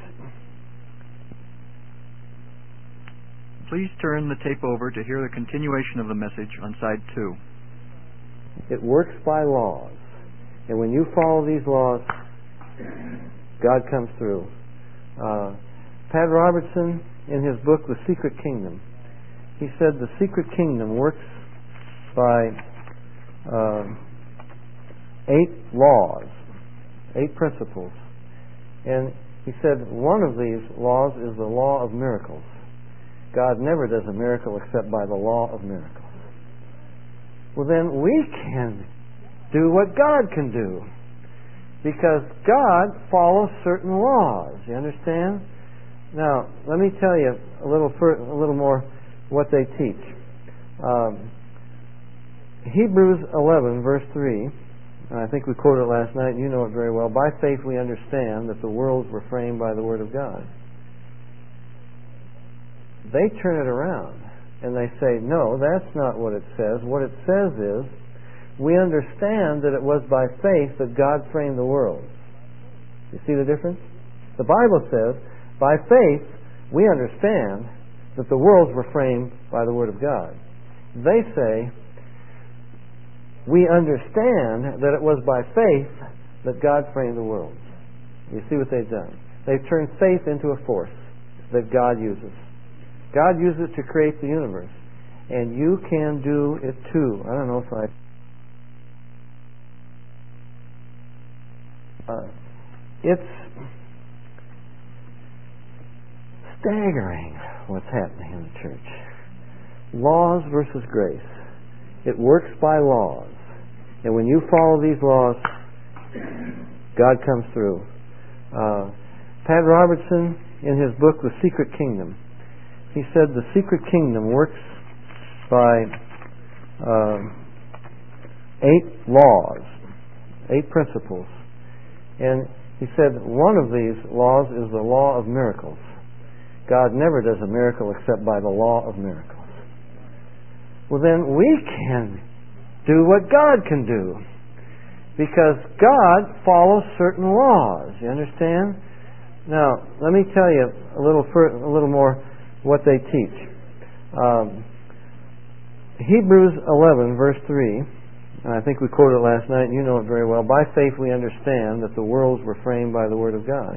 Please turn the tape over to hear the continuation of the message on side two. It works by laws. And when you follow these laws, God comes through. Uh, Pat Robertson, in his book, The Secret Kingdom, he said the secret kingdom works by uh, eight laws, eight principles. And he said one of these laws is the law of miracles. God never does a miracle except by the law of miracles. Well, then we can do what God can do, because God follows certain laws. You understand? Now, let me tell you a little fur- a little more what they teach. Um, Hebrews eleven, verse three, and I think we quoted it last night, and you know it very well. By faith we understand that the worlds were framed by the Word of God. They turn it around, and they say, no, that's not what it says. What it says is, we understand that it was by faith that God framed the world. You see the difference? The Bible says, by faith we understand that the worlds were framed by the Word of God. They say, we understand that it was by faith that God framed the world. You see what they've done? They've turned faith into a force that God uses. God uses it to create the universe. And you can do it too. I don't know if I... Uh, it's staggering what's happening in the church. Laws versus grace. It works by laws. And when you follow these laws, God comes through. Uh, Pat Robertson, in his book, The Secret Kingdom, he said the secret kingdom works by uh, eight laws, eight principles. And he said one of these laws is the law of miracles. God never does a miracle except by the law of miracles. Well, then we can do what God can do, because God follows certain laws. You understand? Now, let me tell you a little fur- a little more what they teach. Um, Hebrews eleven, verse three, and I think we quoted it last night, and you know it very well. By faith we understand that the worlds were framed by the Word of God.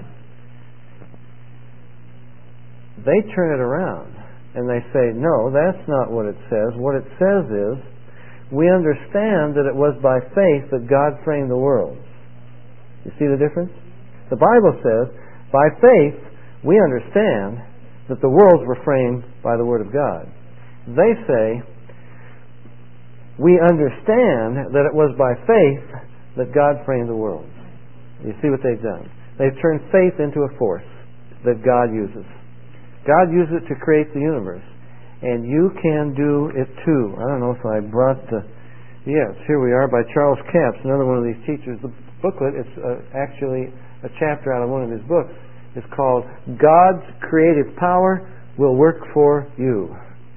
They turn it around, and they say, no, that's not what it says. What it says is, we understand that it was by faith that God framed the worlds. You see the difference? The Bible says, by faith we understand that the worlds were framed by the Word of God. They say, we understand that it was by faith that God framed the worlds. You see what they've done? They've turned faith into a force that God uses. God uses it to create the universe. And you can do it too. I don't know if I brought the... Yes, here we are, by Charles Capps, another one of these teachers. The booklet is uh, actually a chapter out of one of his books. It's called God's Creative Power Will Work for You.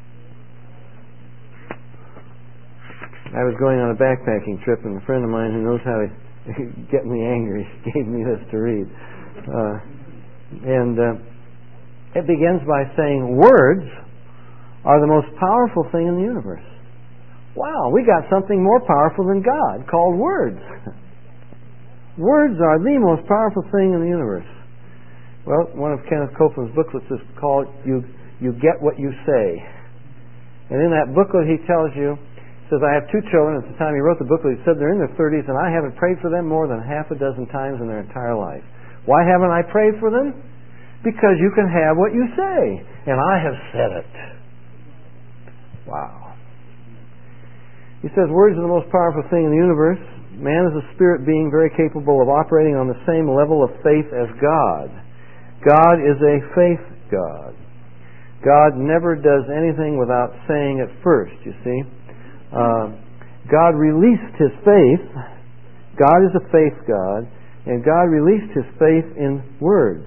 I was going on a backpacking trip, and a friend of mine who knows how to get me angry gave me this to read. Uh, and uh, it begins by saying, words are the most powerful thing in the universe. Wow, we got something more powerful than God called words. Words are the most powerful thing in the universe. Well, one of Kenneth Copeland's booklets is called You You Get What You Say. And in that booklet he tells you, he says, I have two children. At the time he wrote the booklet, he said they're in their thirties, and I haven't prayed for them more than half a dozen times in their entire life. Why haven't I prayed for them? Because you can have what you say. And I have said it. Wow. He says, words are the most powerful thing in the universe. Man is a spirit being very capable of operating on the same level of faith as God. God is a faith God. God never does anything without saying it first, you see. Uh, God released His faith. God is a faith God. And God released His faith in words.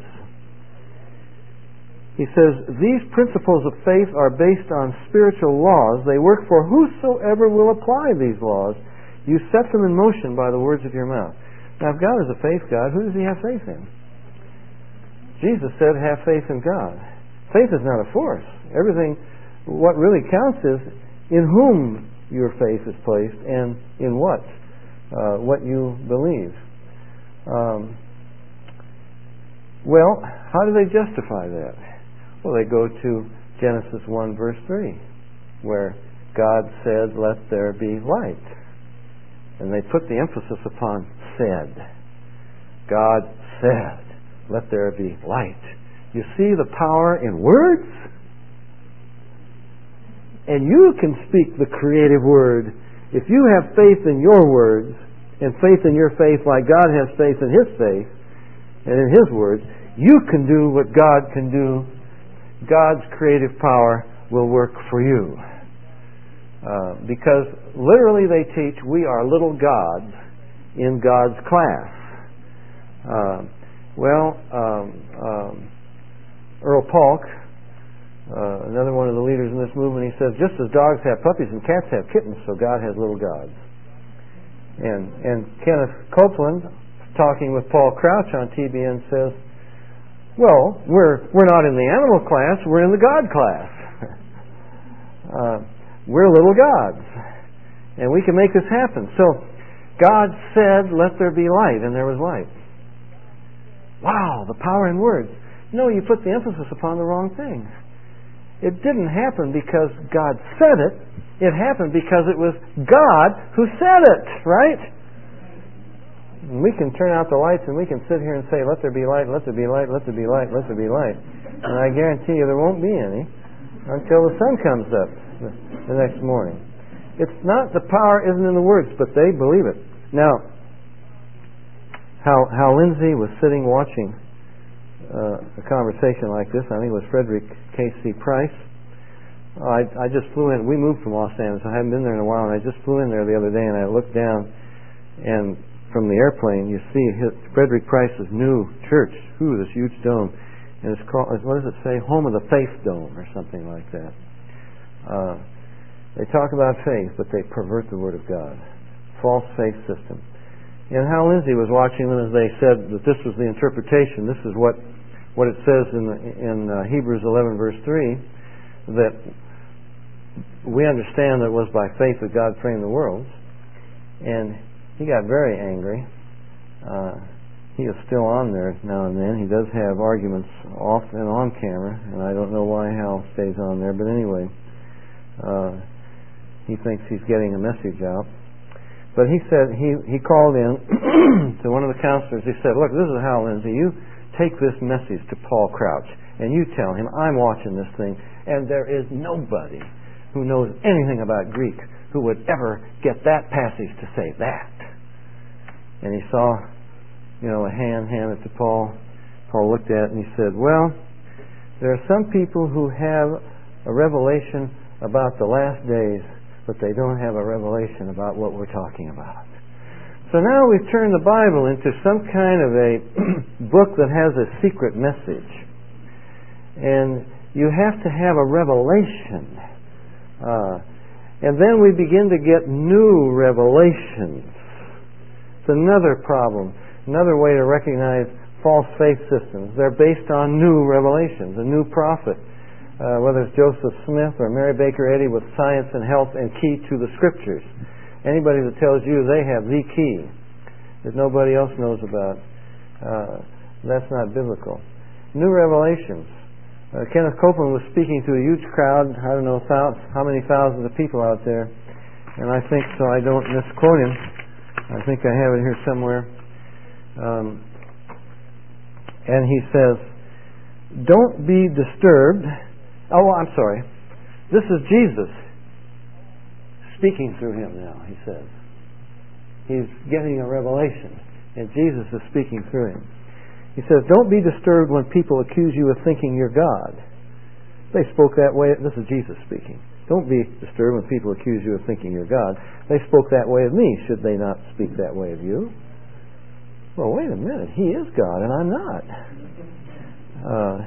He says, these principles of faith are based on spiritual laws. They work for whosoever will apply these laws. You set them in motion by the words of your mouth. Now, if God is a faith God, who does He have faith in? Jesus said, have faith in God. Faith is not a force. Everything, what really counts is in whom your faith is placed and in what, uh, what you believe. Um, well, how do they justify that? Well, they go to Genesis one, verse three, where God said, let there be light. And they put the emphasis upon said. God said, let there be light. You see the power in words? And you can speak the creative word. If you have faith in your words, and faith in your faith like God has faith in His faith, and in His words, you can do what God can do. God's creative power will work for you. Uh, because literally they teach we are little gods in God's class. Uh, well, um, um, Earl Polk, uh, another one of the leaders in this movement, he says, just as dogs have puppies and cats have kittens, so God has little gods. And, and Kenneth Copeland, talking with Paul Crouch on T B N, says, well, we're we're not in the animal class, we're in the God class. uh, we're little gods. And we can make this happen. So, God said, let there be light, and there was light. Wow, the power in words. No, you put the emphasis upon the wrong thing. It didn't happen because God said it. It happened because it was God who said it, right? And we can turn out the lights and we can sit here and say, let there be light, let there be light, let there be light, let there be light. And I guarantee you there won't be any until the sun comes up the, the next morning. It's not, the power isn't in the words, but they believe it. Now, how how Lindsay was sitting watching uh, a conversation like this, I think it was Frederick K C Price. I, I just flew in. We moved from Los Angeles. I haven't been there in a while, and I just flew in there the other day, and I looked down, and from the airplane, you see his, Frederick Price's new church. Ooh, this huge dome. And it's called, what does it say? Home of the Faith Dome, or something like that. Uh, they talk about faith, but they pervert the Word of God. False faith system. And Hal Lindsey was watching them as they said that this was the interpretation. This is what what it says in the, in uh, Hebrews eleven verse three, that we understand that it was by faith that God framed the worlds. And he got very angry. Uh, he is still on there now and then. He does have arguments off and on camera, and I don't know why Hal stays on there, but anyway, uh, he thinks he's getting a message out. But he said, he, he called in to one of the counselors. He said, look, this is Hal Lindsey. You take this message to Paul Crouch, and you tell him, I'm watching this thing, and there is nobody who knows anything about Greek who would ever get that passage to say that. And he saw, you know, a hand handed to Paul. Paul looked at it and he said, well, there are some people who have a revelation about the last days, but they don't have a revelation about what we're talking about. So now we've turned the Bible into some kind of a book that has a secret message. And you have to have a revelation. Uh, and then we begin to get new revelations. It's another problem. Another way to recognize false faith systems. They're based on new revelations, a new prophet. Uh, whether it's Joseph Smith or Mary Baker Eddy with Science and Health and Key to the Scriptures. Anybody that tells you they have the key that nobody else knows about, uh, that's not biblical. New revelations. Uh, Kenneth Copeland was speaking to a huge crowd, I don't know thou- how many thousands of people out there, and I think, so I don't misquote him, I think I have it here somewhere, um, and he says, don't be disturbed. Oh, I'm sorry. This is Jesus speaking through him now, he says. He's getting a revelation, and Jesus is speaking through him. He says, don't be disturbed when people accuse you of thinking you're God. They spoke that way. This is Jesus speaking. Don't be disturbed when people accuse you of thinking you're God. They spoke that way of me. Should they not speak that way of you? Well, wait a minute. He is God, and I'm not. Uh...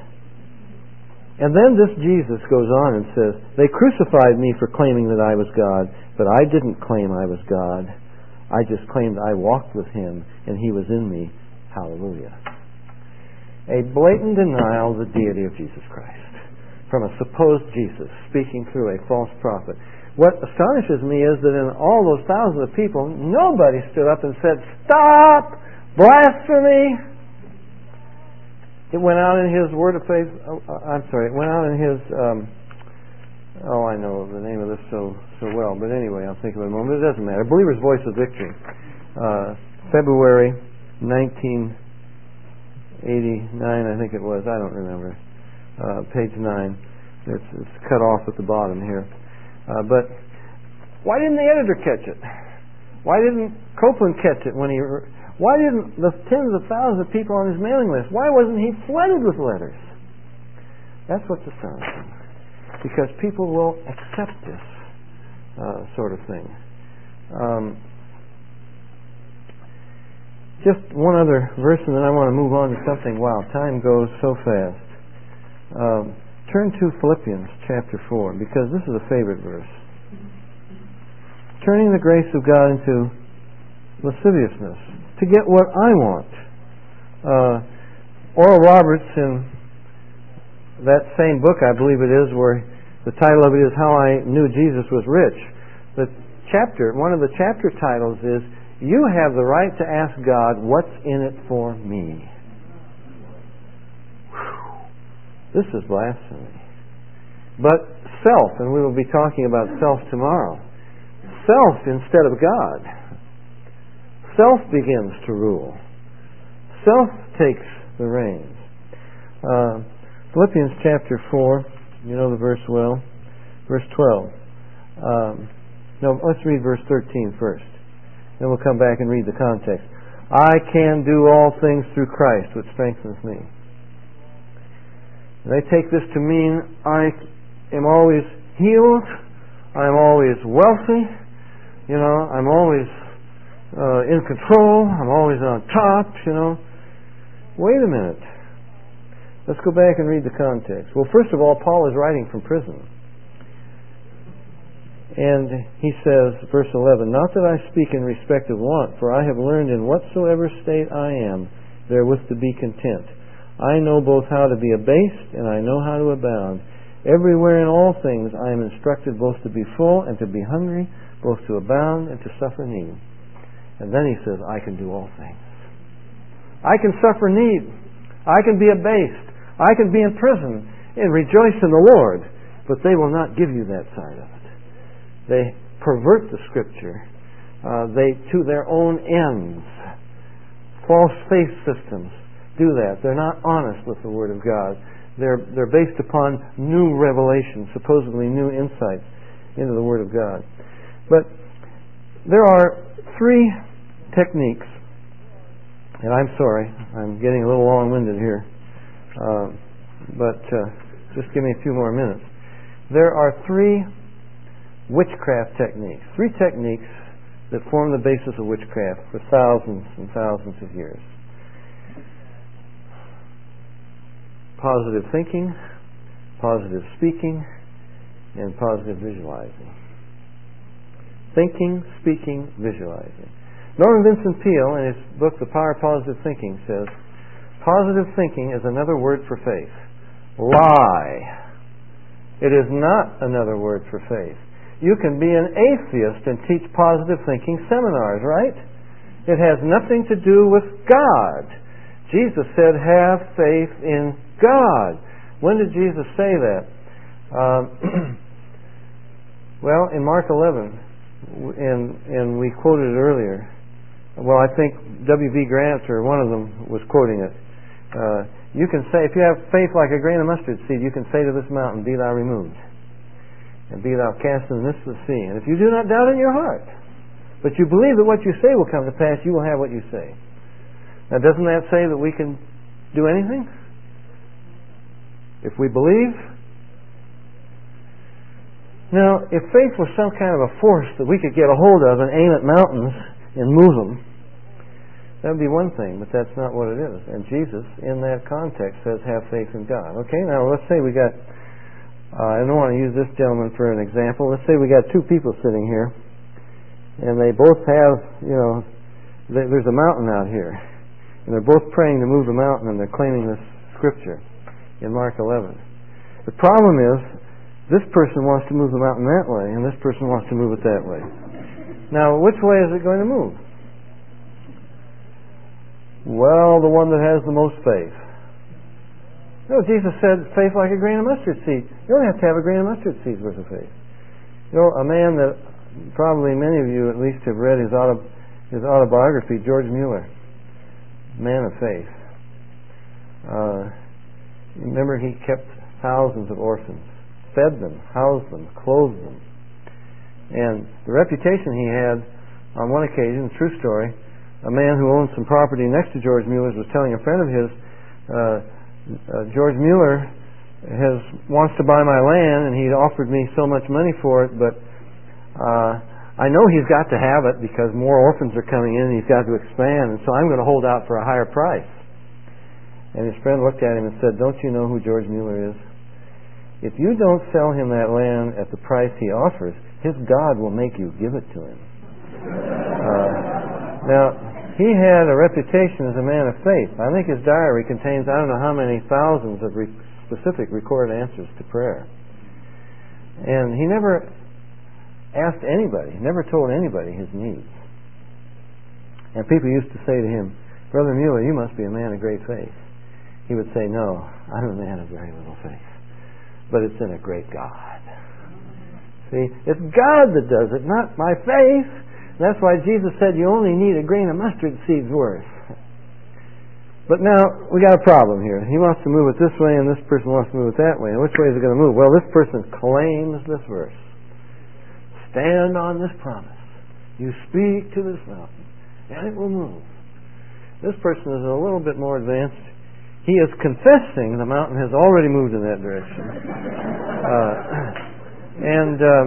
And then this Jesus goes on and says, they crucified me for claiming that I was God, but I didn't claim I was God. I just claimed I walked with him and he was in me. Hallelujah. A blatant denial of the deity of Jesus Christ from a supposed Jesus speaking through a false prophet. What astonishes me is that in all those thousands of people, nobody stood up and said, stop! Blasphemy! It went out in his word of faith. Oh, I'm sorry. It went out in his. Um, oh, I know the name of this so so well. But anyway, I'll think of it in a moment. It doesn't matter. Believer's Voice of Victory, uh, February nineteen eighty-nine. I think it was. I don't remember. Uh, page nine. It's, it's cut off at the bottom here. Uh, but why didn't the editor catch it? Why didn't Copeland catch it when he? Why didn't the tens of thousands of people on his mailing list, why wasn't he flooded with letters? That's what's astonishing. Because people will accept this uh, sort of thing. Um, just one other verse and then I want to move on to something. Wow, time goes so fast. Um, turn to Philippians chapter four, because this is a favorite verse. Turning the grace of God into lasciviousness, to get what I want. Uh, Oral Roberts, in that same book, I believe it is, where the title of it is How I Knew Jesus Was Rich. The chapter, one of the chapter titles is, "You have the right to ask God, what's in it for me?" Whew. This is blasphemy. But self, and we will be talking about self tomorrow, self instead of God. Self begins to rule. Self takes the reins. Uh, Philippians chapter four, you know the verse well. Verse twelve. Um, no, let's read verse thirteen first. Then we'll come back and read the context. "I can do all things through Christ, which strengthens me." And they take this to mean I am always healed, I'm always wealthy, you know, I'm always uh, in control, I'm always on top, you know. Wait a minute. Let's go back and read the context. Well, first of all, Paul is writing from prison. And he says, verse eleven, "Not that I speak in respect of want, for I have learned in whatsoever state I am, therewith to be content. I know both how to be abased, and I know how to abound. Everywhere in all things I am instructed both to be full and to be hungry, both to abound and to suffer need." And then he says, "I can do all things." I can suffer need. I can be abased. I can be in prison and rejoice in the Lord. But they will not give you that side of it. They pervert the Scripture uh, they to their own ends. False faith systems do that. They're not honest with the Word of God. They're, they're based upon new revelation, supposedly new insights into the Word of God. But there are three techniques, and I'm sorry, I'm getting a little long-winded here, uh, but uh, just give me a few more minutes. There are three witchcraft techniques, three techniques that form the basis of witchcraft for thousands and thousands of years. Positive thinking, positive speaking, and positive visualizing. Thinking, speaking, visualizing. Norman Vincent Peale, in his book, The Power of Positive Thinking, says, "Positive thinking is another word for faith." Lie. It is not another word for faith. You can be an atheist and teach positive thinking seminars, right? It has nothing to do with God. Jesus said, "Have faith in God." When did Jesus say that? Um, well, in Mark eleven, and, and we quoted it earlier. Well, I think W V Grant, or one of them, was quoting it. Uh, you can say, if you have faith like a grain of mustard seed, you can say to this mountain, "Be thou removed, and be thou cast in the midst of the sea." And if you do not doubt in your heart, but you believe that what you say will come to pass, you will have what you say. Now, doesn't that say that we can do anything? If we believe. Now, if faith was some kind of a force that we could get a hold of and aim at mountains and move them, that would be one thing, but that's not what it is. And Jesus, in that context, says, "Have faith in God." Okay, now let's say we got, uh, I don't want to use this gentleman for an example. Let's say we got two people sitting here, and they both have, you know, they, there's a mountain out here, and they're both praying to move the mountain, and they're claiming this scripture in Mark eleven. The problem is, this person wants to move the mountain that way, and this person wants to move it that way. Now, which way is it going to move? Well, the one that has the most faith. No, Jesus said, faith like a grain of mustard seed. You don't have to have a grain of mustard seed worth of faith. You know, a man that probably many of you at least have read his, auto, his autobiography, George Mueller, man of faith. Uh, remember, he kept thousands of orphans, fed them, housed them, clothed them. And the reputation he had, on one occasion, a true story, a man who owned some property next to George Mueller's was telling a friend of his, uh, uh, George Mueller has wants to buy my land, and he'd offered me so much money for it, but uh, I know he's got to have it because more orphans are coming in, and he's got to expand, and so I'm going to hold out for a higher price. And his friend looked at him and said, "Don't you know who George Mueller is? If you don't sell him that land at the price he offers, his God will make you give it to him." Uh, now, he had a reputation as a man of faith. I think his diary contains I don't know how many thousands of re- specific recorded answers to prayer. And he never asked anybody, never told anybody his needs. And people used to say to him, Brother Mueller, you must be a man of great faith. He would say, no, I'm a man of very little faith. But it's in a great God. See, it's God that does it, not my faith. That's why Jesus said you only need a grain of mustard seed's worth. But now, we got a problem here. He wants to move it this way, and this person wants to move it that way. And which way is it going to move? Well, this person claims this verse. Stand on this promise. You speak to this mountain, and it will move. This person is a little bit more advanced. He is confessing the mountain has already moved in that direction. uh, and um,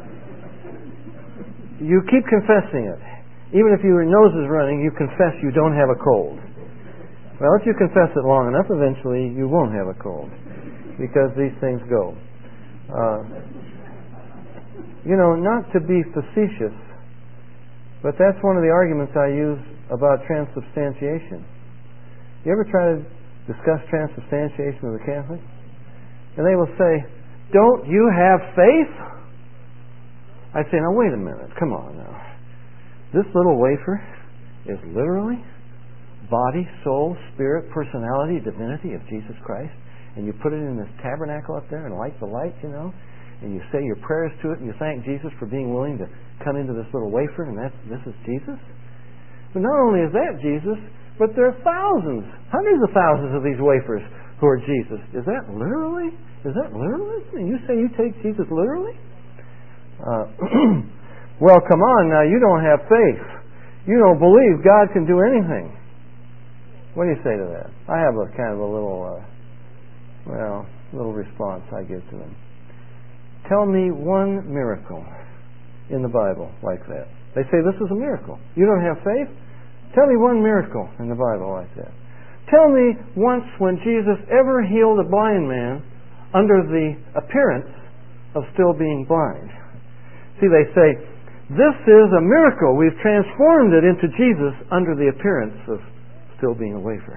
you keep confessing it. Even if your nose is running, you confess you don't have a cold. Well, if you confess it long enough, eventually you won't have a cold, because these things go. Uh, you know, not to be facetious, but that's one of the arguments I use about transubstantiation. You ever try to discuss transubstantiation with a Catholic? And they will say, don't you have faith? I say, now wait a minute, come on now. This little wafer is literally body, soul, spirit, personality, divinity of Jesus Christ, and you put it in this tabernacle up there and light the light, you know, and you say your prayers to it, and you thank Jesus for being willing to come into this little wafer, and that's, this is Jesus? But not only is that Jesus, but there are thousands, hundreds of thousands of these wafers who are Jesus. Is that literally? Is that literally? And you say you take Jesus literally? Uh, well, come on now, you don't have faith. You don't believe God can do anything. What do you say to that? I have a kind of a little, uh, well, little response I give to them. Tell me one miracle in the Bible like that. They say this is a miracle. You don't have faith? Tell me one miracle in the Bible like that. Tell me once when Jesus ever healed a blind man under the appearance of still being blind. See, they say, this is a miracle. We've transformed it into Jesus under the appearance of still being a wafer.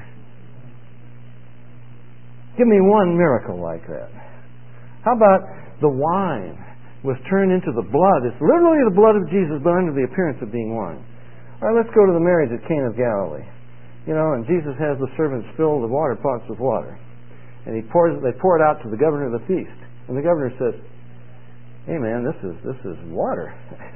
Give me one miracle like that. How about the wine was turned into the blood? It's literally the blood of Jesus, but under the appearance of being wine. All right, let's go to the marriage at Cana of Galilee. You know, and Jesus has the servants fill the water pots with water, and he pours. They pour it out to the governor of the feast, and the governor says, "Hey, man, this is this is water."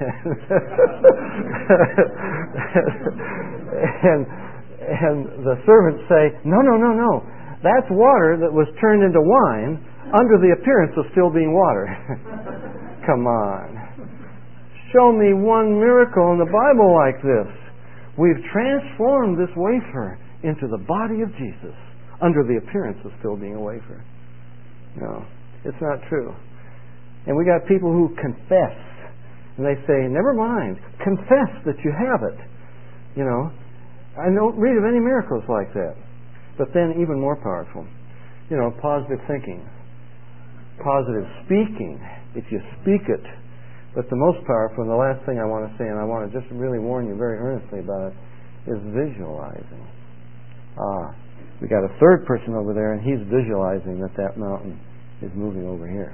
and And the servants say, no, no, no, no. That's water that was turned into wine under the appearance of still being water. Come on. Show me one miracle in the Bible like this. We've transformed this wafer into the body of Jesus under the appearance of still being a wafer. No, it's not true. And we got people who confess. And they say, never mind, confess that you have it. You know, I don't read of any miracles like that. But then even more powerful, you know, positive thinking, positive speaking, if you speak it. But the most powerful, and the last thing I want to say, and I want to just really warn you very earnestly about it, is visualizing. Ah, we got a third person over there, and he's visualizing that that mountain is moving over here.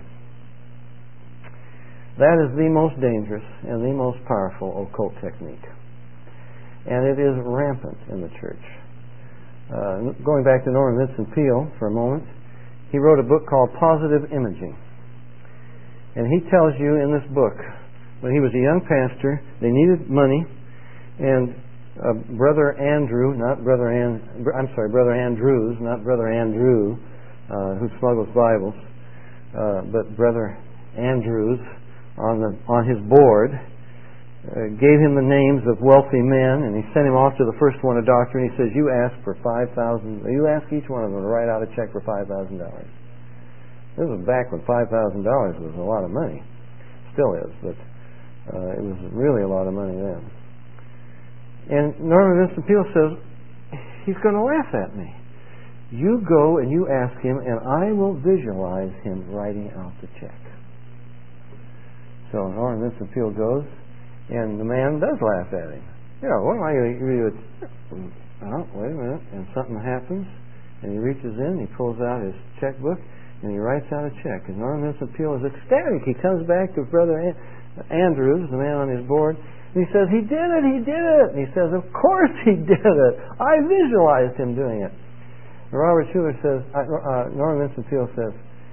That is the most dangerous and the most powerful occult technique. And it is rampant in the church. Uh, going back to Norman Vincent Peale for a moment, he wrote a book called Positive Imaging. And he tells you in this book, when he was a young pastor, they needed money, and uh, Brother Andrew, not Brother An, I'm sorry, Brother Andrews, not Brother Andrew, uh, who smuggles Bibles, uh, but Brother Andrews on the on his board. Uh, gave him the names of wealthy men, and he sent him off to the first one, a doctor, and he says, you ask for five thousand dollars, you ask each one of them to write out a check for five thousand dollars. This was back when five thousand dollars was a lot of money. Still is, but uh, it was really a lot of money then. And Norman Vincent Peale says, he's going to laugh at me. You go and you ask him, and I will visualize him writing out the check. So Norman Vincent Peale goes, and the man does laugh at him. You know, what am I going to do? Oh, wait a minute. And something happens, and he reaches in, he pulls out his checkbook, and he writes out a check. And Norman Vincent Peale is ecstatic. He comes back to Brother Andrews, the man on his board, and he says, he did it, he did it. And he says, of course he did it. I visualized him doing it. And Robert Schuller says, uh, Norman Vincent Peale says,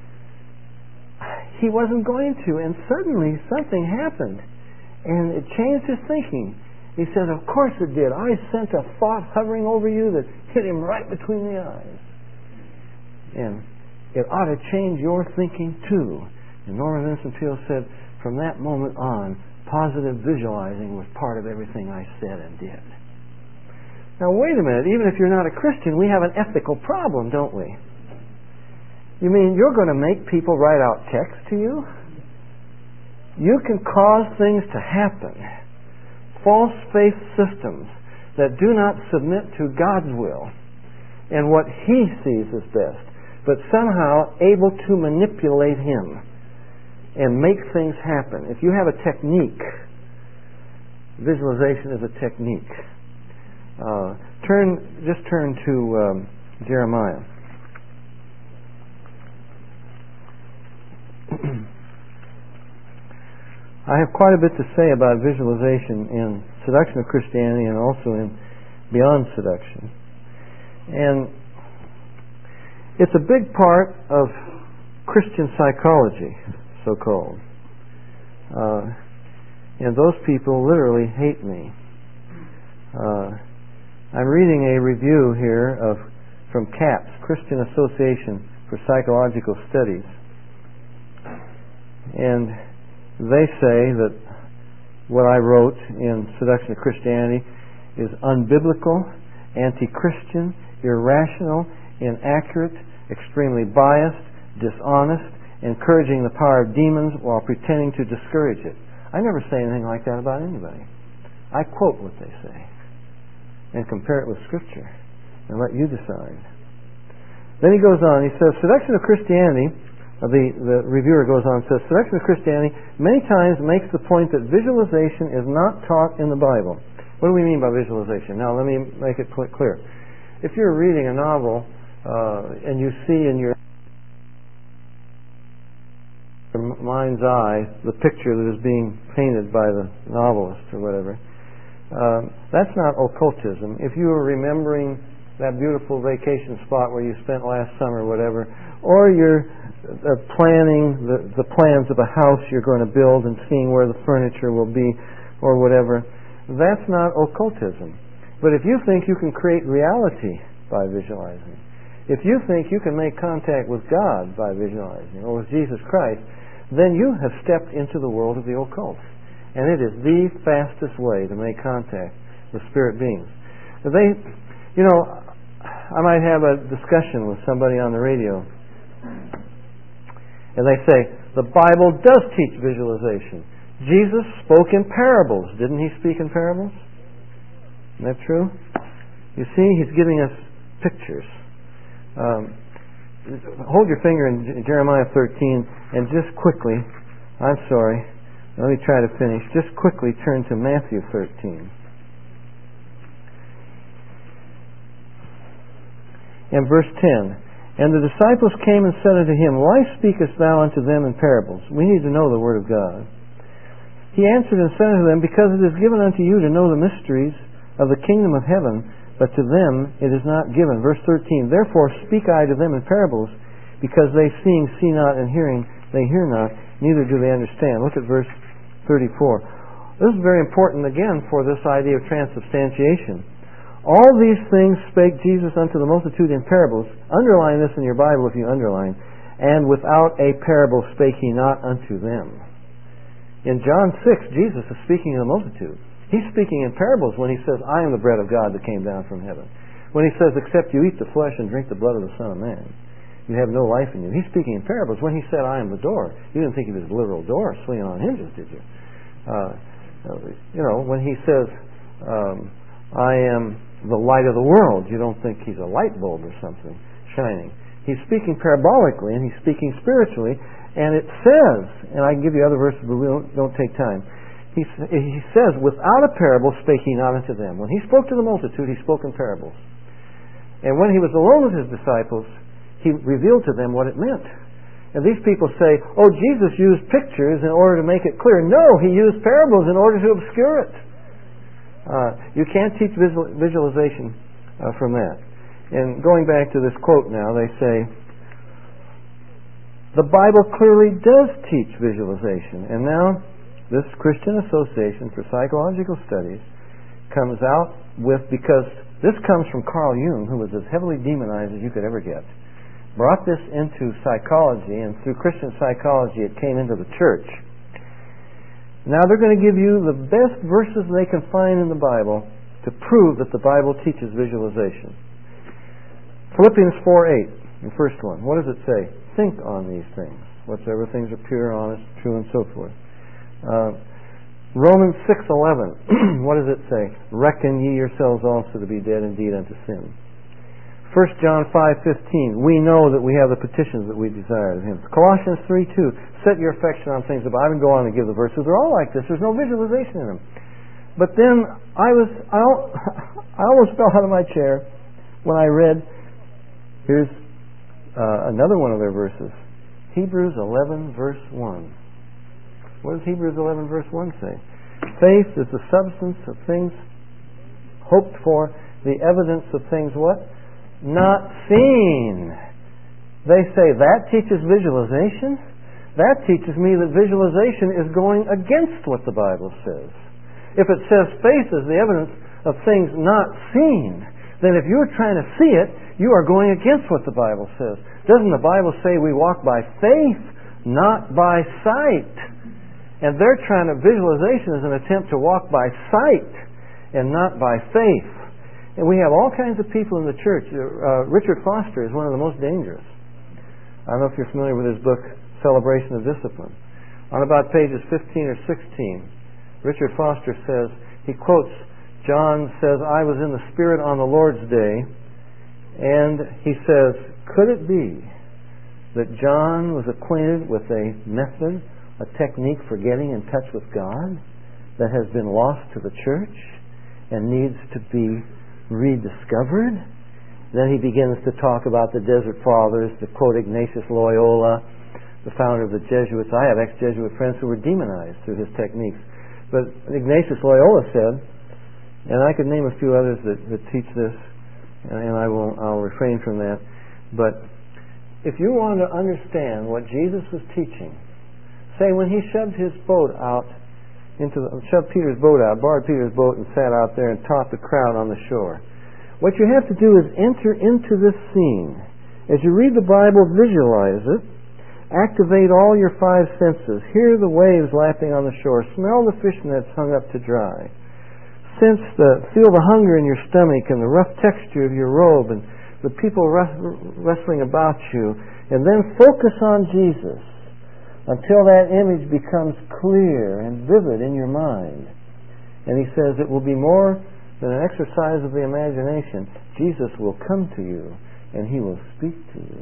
he wasn't going to, and suddenly something happened, and it changed his thinking. He said, of course it did. I sent a thought hovering over you that hit him right between the eyes. And it ought to change your thinking too. And Norman Vincent Peale said, from that moment on, positive visualizing was part of everything I said and did. Now wait a minute, even if you're not a Christian, we have an ethical problem, don't we? You mean you're going to make people write out checks to you? You can cause things to happen. False faith systems that do not submit to God's will and what He sees as best, but somehow able to manipulate Him and make things happen. If you have a technique, visualization is a technique. Uh, turn, just turn to um, Jeremiah. I have quite a bit to say about visualization in Seduction of Christianity and also in Beyond Seduction. And it's a big part of Christian psychology, so-called. Uh, and those people literally hate me. Uh, I'm reading a review here of from CAPS, Christian Association for Psychological Studies. And they say that what I wrote in Seduction of Christianity is unbiblical, anti-Christian, irrational, inaccurate, extremely biased, dishonest, encouraging the power of demons while pretending to discourage it. I never say anything like that about anybody. I quote what they say and compare it with Scripture and let you decide. Then he goes on, he says, Seduction of Christianity, uh, the, the reviewer goes on and says, Seduction of Christianity many times makes the point that visualization is not taught in the Bible. What do we mean by visualization? Now let me make it clear. If you're reading a novel uh, and you see in your mind's eye the picture that is being painted by the novelist or whatever, uh, that's not occultism. If you are remembering that beautiful vacation spot where you spent last summer or whatever, or you're uh, planning the, the plans of a house you're going to build and seeing where the furniture will be or whatever, that's not occultism. But if you think you can create reality by visualizing, if you think you can make contact with God by visualizing or with Jesus Christ, then you have stepped into the world of the occult. And it is the fastest way to make contact with spirit beings. They, you know, I might have a discussion with somebody on the radio, and they say, the Bible does teach visualization. Jesus spoke in parables. Didn't He speak in parables? Isn't that true? You see, He's giving us pictures. Um, hold your finger in Jeremiah thirteen and just quickly, I'm sorry, let me try to finish, just quickly turn to Matthew thirteen. And verse ten, and the disciples came and said unto Him, why speakest thou unto them in parables? We need to know the Word of God. He answered and said unto them, because it is given unto you to know the mysteries of the kingdom of heaven, but to them it is not given. Verse thirteen, therefore speak I to them in parables, because they seeing see not, and hearing they hear not, neither do they understand. Look at verse thirty-four. This is very important again for this idea of transubstantiation. All these things spake Jesus unto the multitude in parables. Underline this in your Bible if you underline. And without a parable spake He not unto them. In John six, Jesus is speaking to the multitude. He's speaking in parables when He says, I am the bread of God that came down from heaven. When He says, except you eat the flesh and drink the blood of the Son of Man, you have no life in you. He's speaking in parables. When He said, I am the door, you didn't think He was a literal door swinging on hinges, did you? Uh, you know, when He says, um, I am the light of the world, you don't think He's a light bulb or something shining. He's speaking parabolically and He's speaking spiritually, and it says, and I can give you other verses, but we don't, don't take time. He, he says, without a parable spake He not unto them. When He spoke to the multitude, He spoke in parables. And when He was alone with His disciples, He revealed to them what it meant. And these people say, oh, Jesus used pictures in order to make it clear. No, He used parables in order to obscure it. Uh, you can't teach visual, visualization uh, from that. And going back to this quote now, they say, the Bible clearly does teach visualization. And now this Christian Association for Psychological Studies comes out with, because this comes from Carl Jung, who was as heavily demonized as you could ever get, brought this into psychology, and through Christian psychology it came into the church. Now they're going to give you the best verses they can find in the Bible to prove that the Bible teaches visualization. Philippians four eight, the first one. What does it say? Think on these things, whatsoever things are pure, honest, true, and so forth. Uh, Romans six eleven. What does it say? Reckon ye yourselves also to be dead indeed unto sin. First John five fifteen. We know that we have the petitions that we desire of Him. Colossians three two. Set your affection on things above. I can go on and give the verses. They're all like this. There's no visualization in them. But then I was I, I almost fell out of my chair when I read. Here's uh, another one of their verses. Hebrews eleven verse one. What does Hebrews eleven verse one say? Faith is the substance of things hoped for, the evidence of things what? Not seen. They say that teaches visualization. That teaches me that visualization is going against what the Bible says. If it says faith is the evidence of things not seen, then if you're trying to see it, you are going against what the Bible says. Doesn't the Bible say we walk by faith, not by sight? And they're trying to, visualization is an attempt to walk by sight and not by faith. And we have all kinds of people in the church. Uh, Richard Foster is one of the most dangerous. I don't know if you're familiar with his book, Celebration of Discipline. On about pages fifteen or sixteen, Richard Foster says, he quotes, John says, I was in the Spirit on the Lord's day, and he says, could it be that John was acquainted with a method, a technique for getting in touch with God that has been lost to the church and needs to be rediscovered? Then he begins to talk about the Desert Fathers, to quote Ignatius Loyola, the founder of the Jesuits. I have ex-Jesuit friends who were demonized through his techniques. But Ignatius Loyola said, and I could name a few others that, that teach this, and I will I'll refrain from that, but if you want to understand what Jesus was teaching, say when he shoved his boat out into the, shoved Peter's boat out, borrowed Peter's boat and sat out there and taught the crowd on the shore. What you have to do is enter into this scene. As you read the Bible, visualize it. Activate all your five senses. Hear the waves lapping on the shore. Smell the fish nets hung up to dry. Sense the, feel the hunger in your stomach and the rough texture of your robe and the people wrestling about you. And then focus on Jesus until that image becomes clear and vivid in your mind. And he says it will be more than an exercise of the imagination. Jesus will come to you and he will speak to you.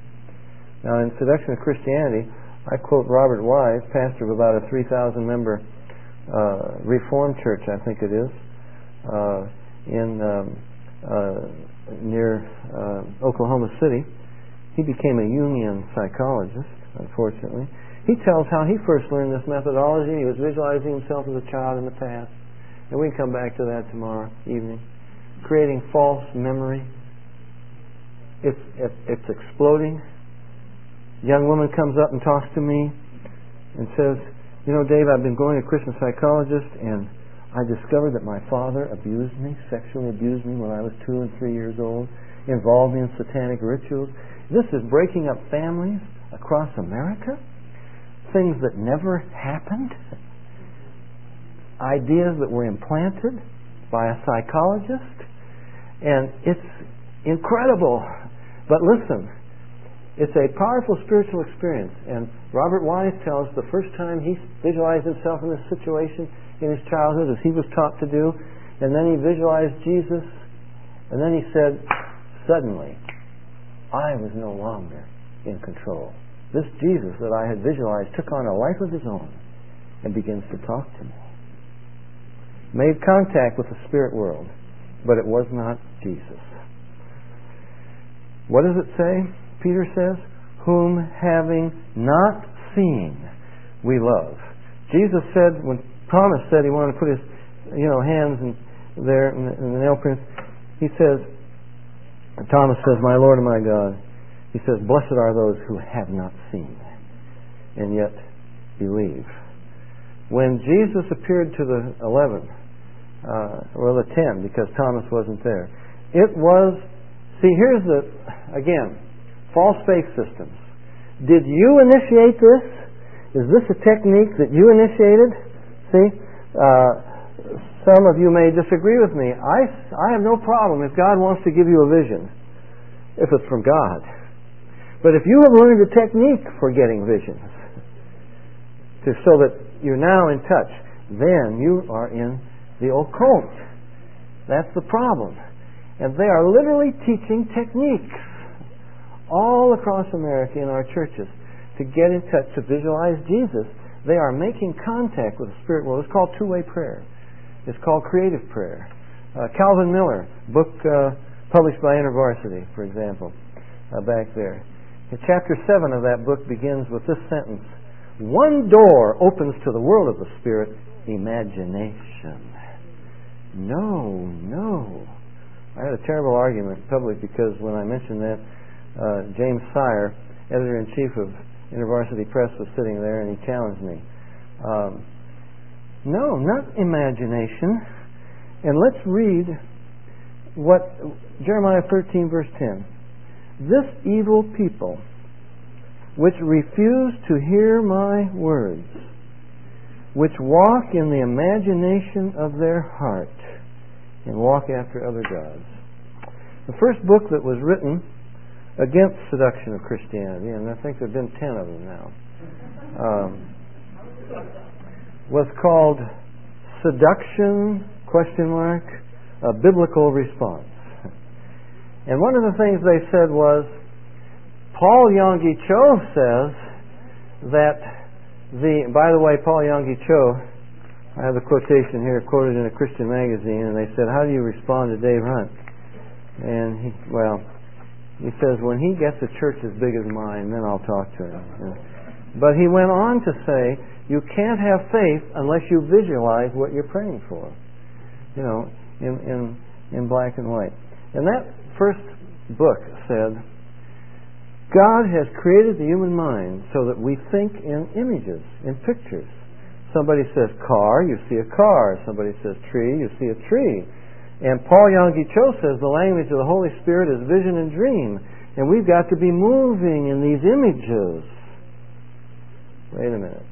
Now in Seduction of Christianity, I quote Robert Wise, pastor of about a three thousand member uh, Reformed church, I think it is, uh, in um, uh, near uh, Oklahoma City. He became a Jungian psychologist, unfortunately. He tells how he first learned this methodology. He was visualizing himself as a child in the past. And we can come back to that tomorrow evening. Creating false memory. It's, it, it's exploding. A young woman comes up and talks to me and says, you know, Dave, I've been going to a Christian psychologist and I discovered that my father abused me, sexually abused me when I was two and three years old, involved me in satanic rituals. This is breaking up families across America. Things that never happened. Ideas that were implanted by a psychologist. And it's incredible. But listen, it's a powerful spiritual experience. And Robert Wise tells the first time he visualized himself in this situation in his childhood, as he was taught to do, and then he visualized Jesus, and then he said, suddenly, I was no longer in control. This Jesus that I had visualized took on a life of his own and begins to talk to me. Made contact with the spirit world, but it was not Jesus. What does it say? Peter says, whom having not seen we love. Jesus said, when Thomas said he wanted to put his, you know, hands in there in the, in the nail prints, he says, Thomas says, "My Lord and my God." He says, "Blessed are those who have not seen and yet believe." When Jesus appeared to the eleven, uh, or the ten, because Thomas wasn't there, it was, see, here's the, again, false faith systems. Did you initiate this? Is this a technique that you initiated? See, uh, some of you may disagree with me. I, I have no problem if God wants to give you a vision, if it's from God. But if you have learned a technique for getting visions, to, so that you're now in touch, then you are in the occult. That's the problem. And they are literally teaching techniques all across America in our churches to get in touch, to visualize Jesus. They are making contact with the spirit world. It's called two-way prayer. It's called creative prayer. Uh, Calvin Miller, book uh, published by InterVarsity, for example, uh, back there. And chapter seven of that book begins with this sentence: "One door opens to the world of the spirit, imagination." No, no. I had a terrible argument in public because when I mentioned that, uh, James Sire, editor-in-chief of InterVarsity Press, was sitting there and he challenged me. Um, no, not imagination. And let's read what Jeremiah thirteen, verse ten. "This evil people, which refuse to hear my words, which walk in the imagination of their heart, and walk after other gods." The first book that was written against seduction of Christianity, and I think there have been ten of them now, um, was called Seduction, question mark, a Biblical Response. And one of the things they said was, Paul Yonggi Cho says that the, by the way, Paul Yonggi Cho, I have a quotation here quoted in a Christian magazine, and they said, "How do you respond to Dave Hunt?" And he, well, he says, "When he gets a church as big as mine, then I'll talk to him." Yeah. But he went on to say, you can't have faith unless you visualize what you're praying for, you know, in, in, in black and white. And that first book said, God has created the human mind so that we think in images, in pictures. Somebody says car, you see a car. Somebody says tree, you see a tree. And Paul Yonggi Cho says the language of the Holy Spirit is vision and dream. And we've got to be moving in these images. Wait a minute.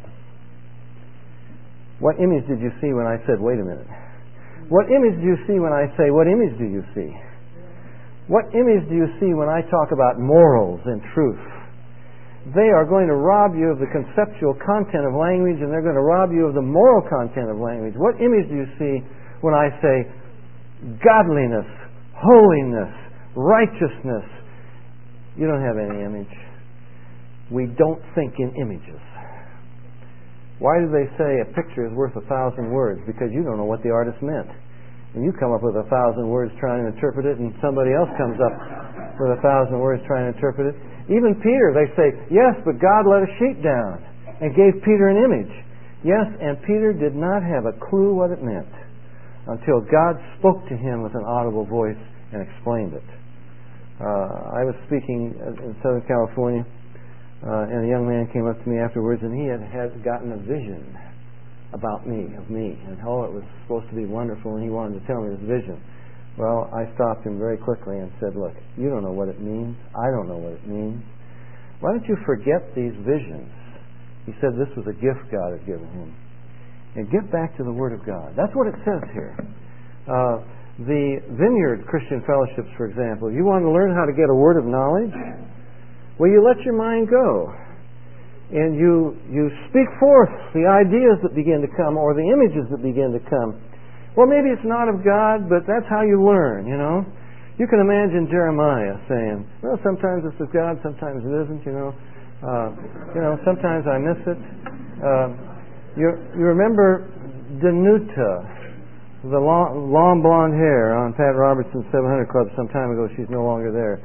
What image did you see when I said, wait a minute? What image do you see when I say, what image do you see? What image do you see when I talk about morals and truth? They are going to rob you of the conceptual content of language, and they're going to rob you of the moral content of language. What image do you see when I say godliness, holiness, righteousness? You don't have any image. We don't think in images. Why do they say a picture is worth a thousand words? Because you don't know what the artist meant. And you come up with a thousand words trying to interpret it, and somebody else comes up with a thousand words trying to interpret it. Even Peter, they say, yes, but God let a sheet down and gave Peter an image. Yes, and Peter did not have a clue what it meant until God spoke to him with an audible voice and explained it. Uh, I was speaking in Southern California, uh, and a young man came up to me afterwards, and he had, had gotten a vision about me, of me, and oh, it was supposed to be wonderful, and he wanted to tell me his vision. Well, I stopped him very quickly and said, look, you don't know what it means. I don't know what it means. Why don't you forget these visions? He said this was a gift God had given him. And get back to the Word of God. That's what it says here. Uh, the Vineyard Christian Fellowships, for example, you want to learn how to get a word of knowledge? Well, you let your mind go. And you, you speak forth the ideas that begin to come, or the images that begin to come. Well, maybe it's not of God, but that's how you learn, you know. You can imagine Jeremiah saying, well, sometimes it's of God, sometimes it isn't, you know. Uh, you know, sometimes I miss it. Uh, you, you remember Danuta, the long, long blonde hair on Pat Robertson's seven hundred Club some time ago. She's no longer there.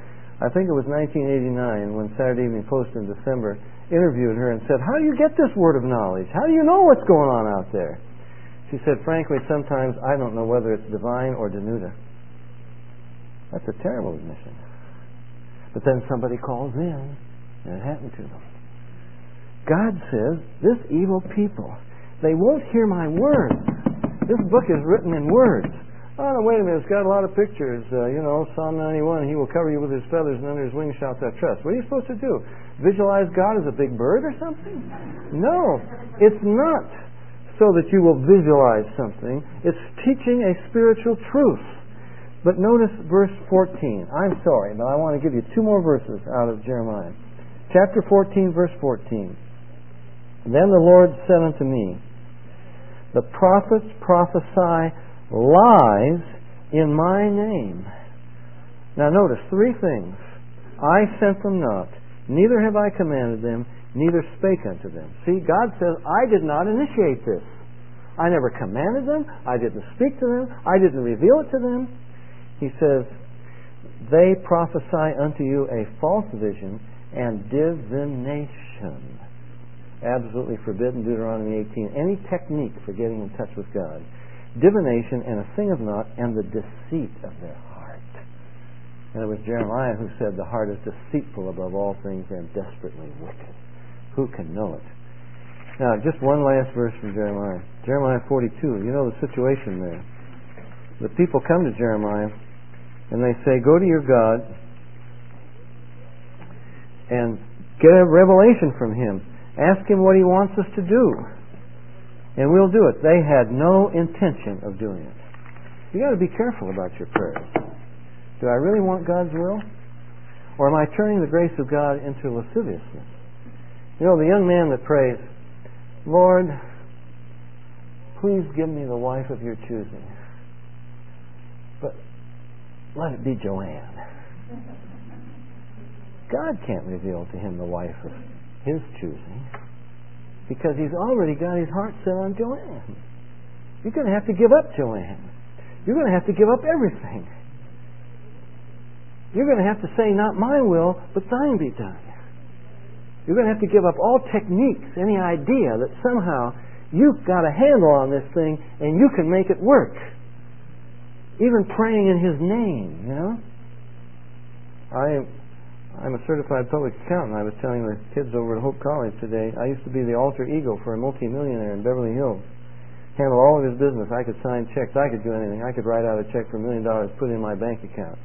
I think it was nineteen eighty-nine when Saturday Evening Post in December interviewed her and said, how do you get this word of knowledge? How do you know what's going on out there? She said, frankly, sometimes I don't know whether it's divine or Danuta. That's a terrible admission. But then somebody calls in, and it happened to them. God says, this evil people, they won't hear my words. This book is written in words. Oh, no, wait a minute, it's got a lot of pictures. Uh, you know, Psalm ninety-one, he will cover you with his feathers, and under his wings shalt thou trust. What are you supposed to do? Visualize God as a big bird or something? No, it's not so that you will visualize something. It's teaching a spiritual truth. But notice verse fourteen. I'm sorry, but I want to give you two more verses out of Jeremiah. Chapter fourteen, verse fourteen. Then the Lord said unto me, the prophets prophesy lies in my name. Now notice three things. I sent them not, neither have I commanded them, neither spake unto them. See, God says, I did not initiate this. I never commanded them, I didn't speak to them, I didn't reveal it to them. He says, they prophesy unto you a false vision and divination. Absolutely forbidden, Deuteronomy eighteen. Any technique for getting in touch with God. Divination and a thing of naught, and the deceit of their heart. And it was Jeremiah who said, the heart is deceitful above all things and desperately wicked. Who can know it? Now, just one last verse from Jeremiah. Jeremiah forty-two. You know the situation there. The people come to Jeremiah and they say, go to your God and get a revelation from him. Ask him what he wants us to do. And we'll do it. They had no intention of doing it. You've got to be careful about your prayers. Do I really want God's will? Or am I turning the grace of God into lasciviousness? You know, the young man that prays, Lord, please give me the wife of your choosing. But let it be Joanne. God can't reveal to him the wife of his choosing, because he's already got his heart set on Joanne. You're going to have to give up Joanne. You're going to have to give up everything. You're going to have to say, not my will, but thine be done. You're going to have to give up all techniques, any idea that somehow you've got a handle on this thing and you can make it work. Even praying in his name, you know. I I'm a certified public accountant. I was telling the kids over at Hope College today, I used to be the alter ego for a multimillionaire in Beverly Hills. Handle all of his business. I could sign checks. I could do anything. I could write out a check for a million dollars, put it in my bank account.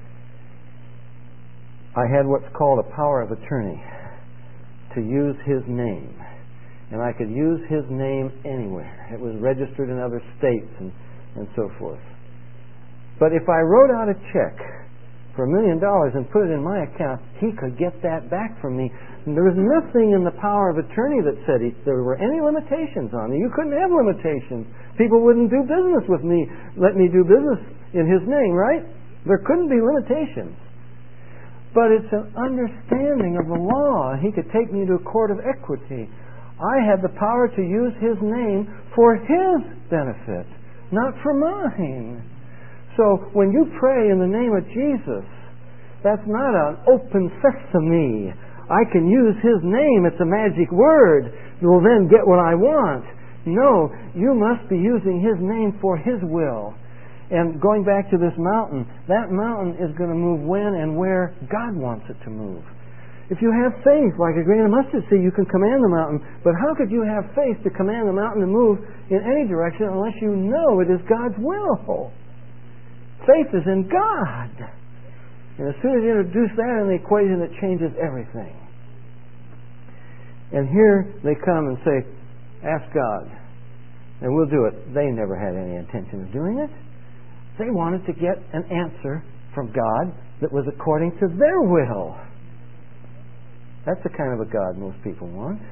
I had what's called a power of attorney to use his name. And I could use his name anywhere. It was registered in other states and, and so forth. But if I wrote out a check for a million dollars and put it in my account, he could get that back from me. And there was nothing in the power of attorney that said he, there were any limitations on it. You couldn't have limitations. People wouldn't do business with me, let me do business in his name, right? There couldn't be limitations. But it's an understanding of the law. He could take me to a court of equity. I had the power to use his name for his benefit, not for mine. So when you pray in the name of Jesus, that's not an open sesame. I can use his name. It's a magic word. You will then get what I want. No, you must be using his name for his will. And going back to this mountain, that mountain is going to move when and where God wants it to move. If you have faith like a grain of mustard seed, you can command the mountain. But how could you have faith to command the mountain to move in any direction unless you know it is God's will? Faith is in God. And as soon as you introduce that in the equation, it changes everything. And here they come and say, ask God, and we'll do it. They never had any intention of doing it. They wanted to get an answer from God that was according to their will. That's the kind of a God most people want.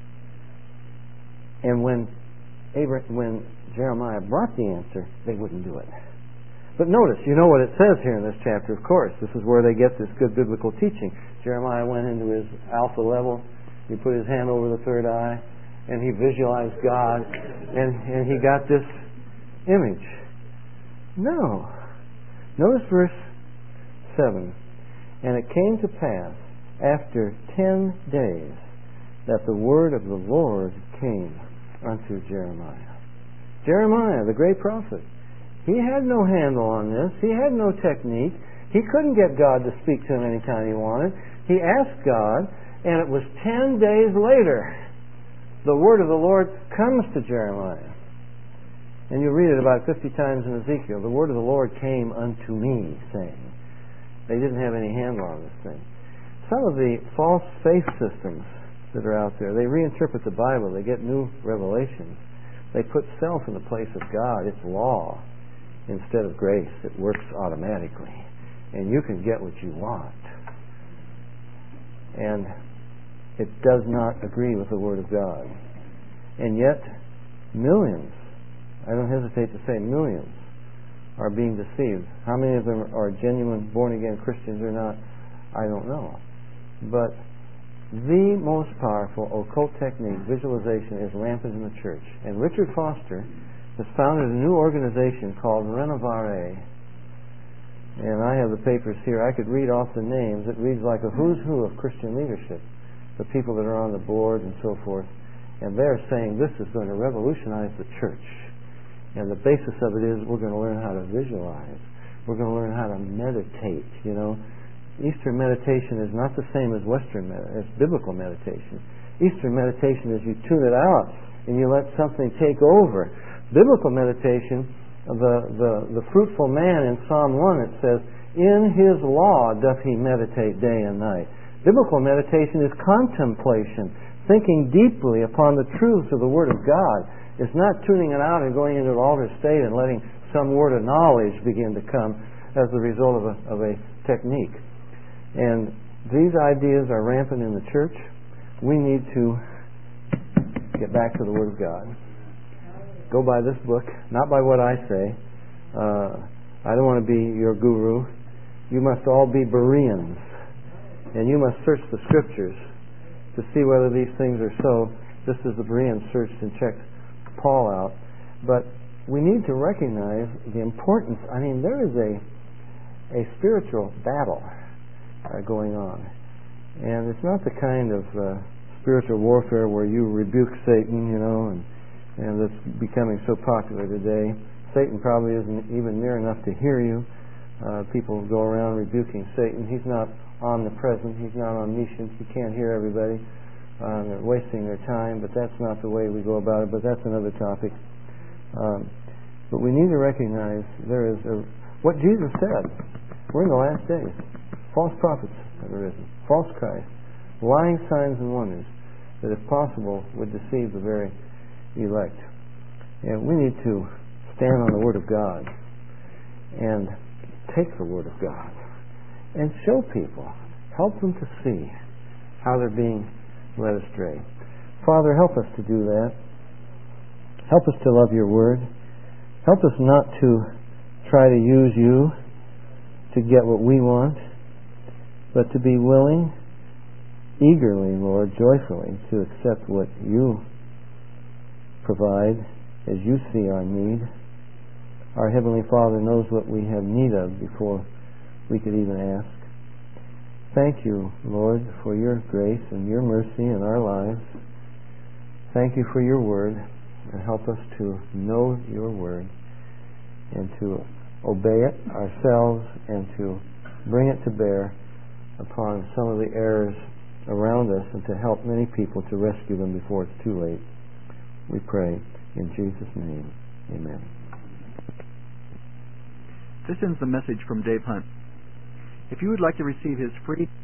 And when Abraham, when Jeremiah brought the answer, they wouldn't do it. But notice, you know what it says here in this chapter, of course. This is where they get this good biblical teaching. Jeremiah went into his alpha level. He put his hand over the third eye, and he visualized God, and, and he got this image. No. Notice verse seven. And it came to pass after ten days that the word of the Lord came unto Jeremiah. Jeremiah, the great prophet, he had no handle on this. He had no technique. He couldn't get God to speak to him anytime he wanted. He asked God, and it was ten days later the word of the Lord comes to Jeremiah. And you read it about fifty times in Ezekiel. The word of the Lord came unto me, saying. They didn't have any handle on this thing. Some of the false faith systems that are out there, they reinterpret the Bible. They get new revelations. They put self in the place of God. It's law instead of grace. It works automatically. And you can get what you want. And it does not agree with the Word of God. And yet, millions, I don't hesitate to say millions, are being deceived. How many of them are genuine born-again Christians or not, I don't know. But the most powerful occult technique, visualization, is rampant in the church. And Richard Foster has founded a new organization called Renovare. And I have the papers here. I could read off the names. It reads like a who's who of Christian leadership, the people that are on the board and so forth. And they're saying this is going to revolutionize the church. And the basis of it is we're going to learn how to visualize. We're going to learn how to meditate, you know. Eastern meditation is not the same as Western meditation. It's biblical meditation. Eastern meditation is you tune it out and you let something take over. Biblical meditation, the, the, the fruitful man in Psalm one, it says, in his law doth he meditate day and night. Biblical meditation is contemplation, thinking deeply upon the truths of the Word of God. It's not tuning it out and going into an altered state and letting some word of knowledge begin to come as the result of a, of a technique. And these ideas are rampant in the church. We need to get back to the Word of God. Go by this book, not by what I say. Uh, I don't want to be your guru. You must all be Bereans. And you must search the Scriptures to see whether these things are so, just as the Bereans searched and checked Paul out. But we need to recognize the importance. I mean, there is a a spiritual battle uh, going on. And it's not the kind of uh, spiritual warfare where you rebuke Satan, you know, and, and that's becoming so popular today. Satan probably isn't even near enough to hear you. Uh, people go around rebuking Satan. He's not omnipresent. He's not omniscient. He can't hear everybody. Uh, they're wasting their time, but that's not the way we go about it. But that's another topic. Um, but we need to recognize there is a, what Jesus said. We're in the last days. False prophets have arisen. False Christ. Lying signs and wonders that, if possible, would deceive the very elect. And we need to stand on the Word of God and take the Word of God and show people, help them to see how they're being led astray. Father, help us to do that. Help us to love your Word. Help us not to try to use you to get what we want, but to be willing, eagerly, Lord, joyfully, to accept what you provide as you see our need. Our Heavenly Father knows what we have need of before we could even ask. Thank you, Lord, for your grace and your mercy in our lives. Thank you for your Word, and help us to know your Word and to obey it ourselves and to bring it to bear upon some of the errors around us and to help many people to rescue them before it's too late. We pray in Jesus' name. Amen. This ends the message from Dave Hunt. If you would like to receive his free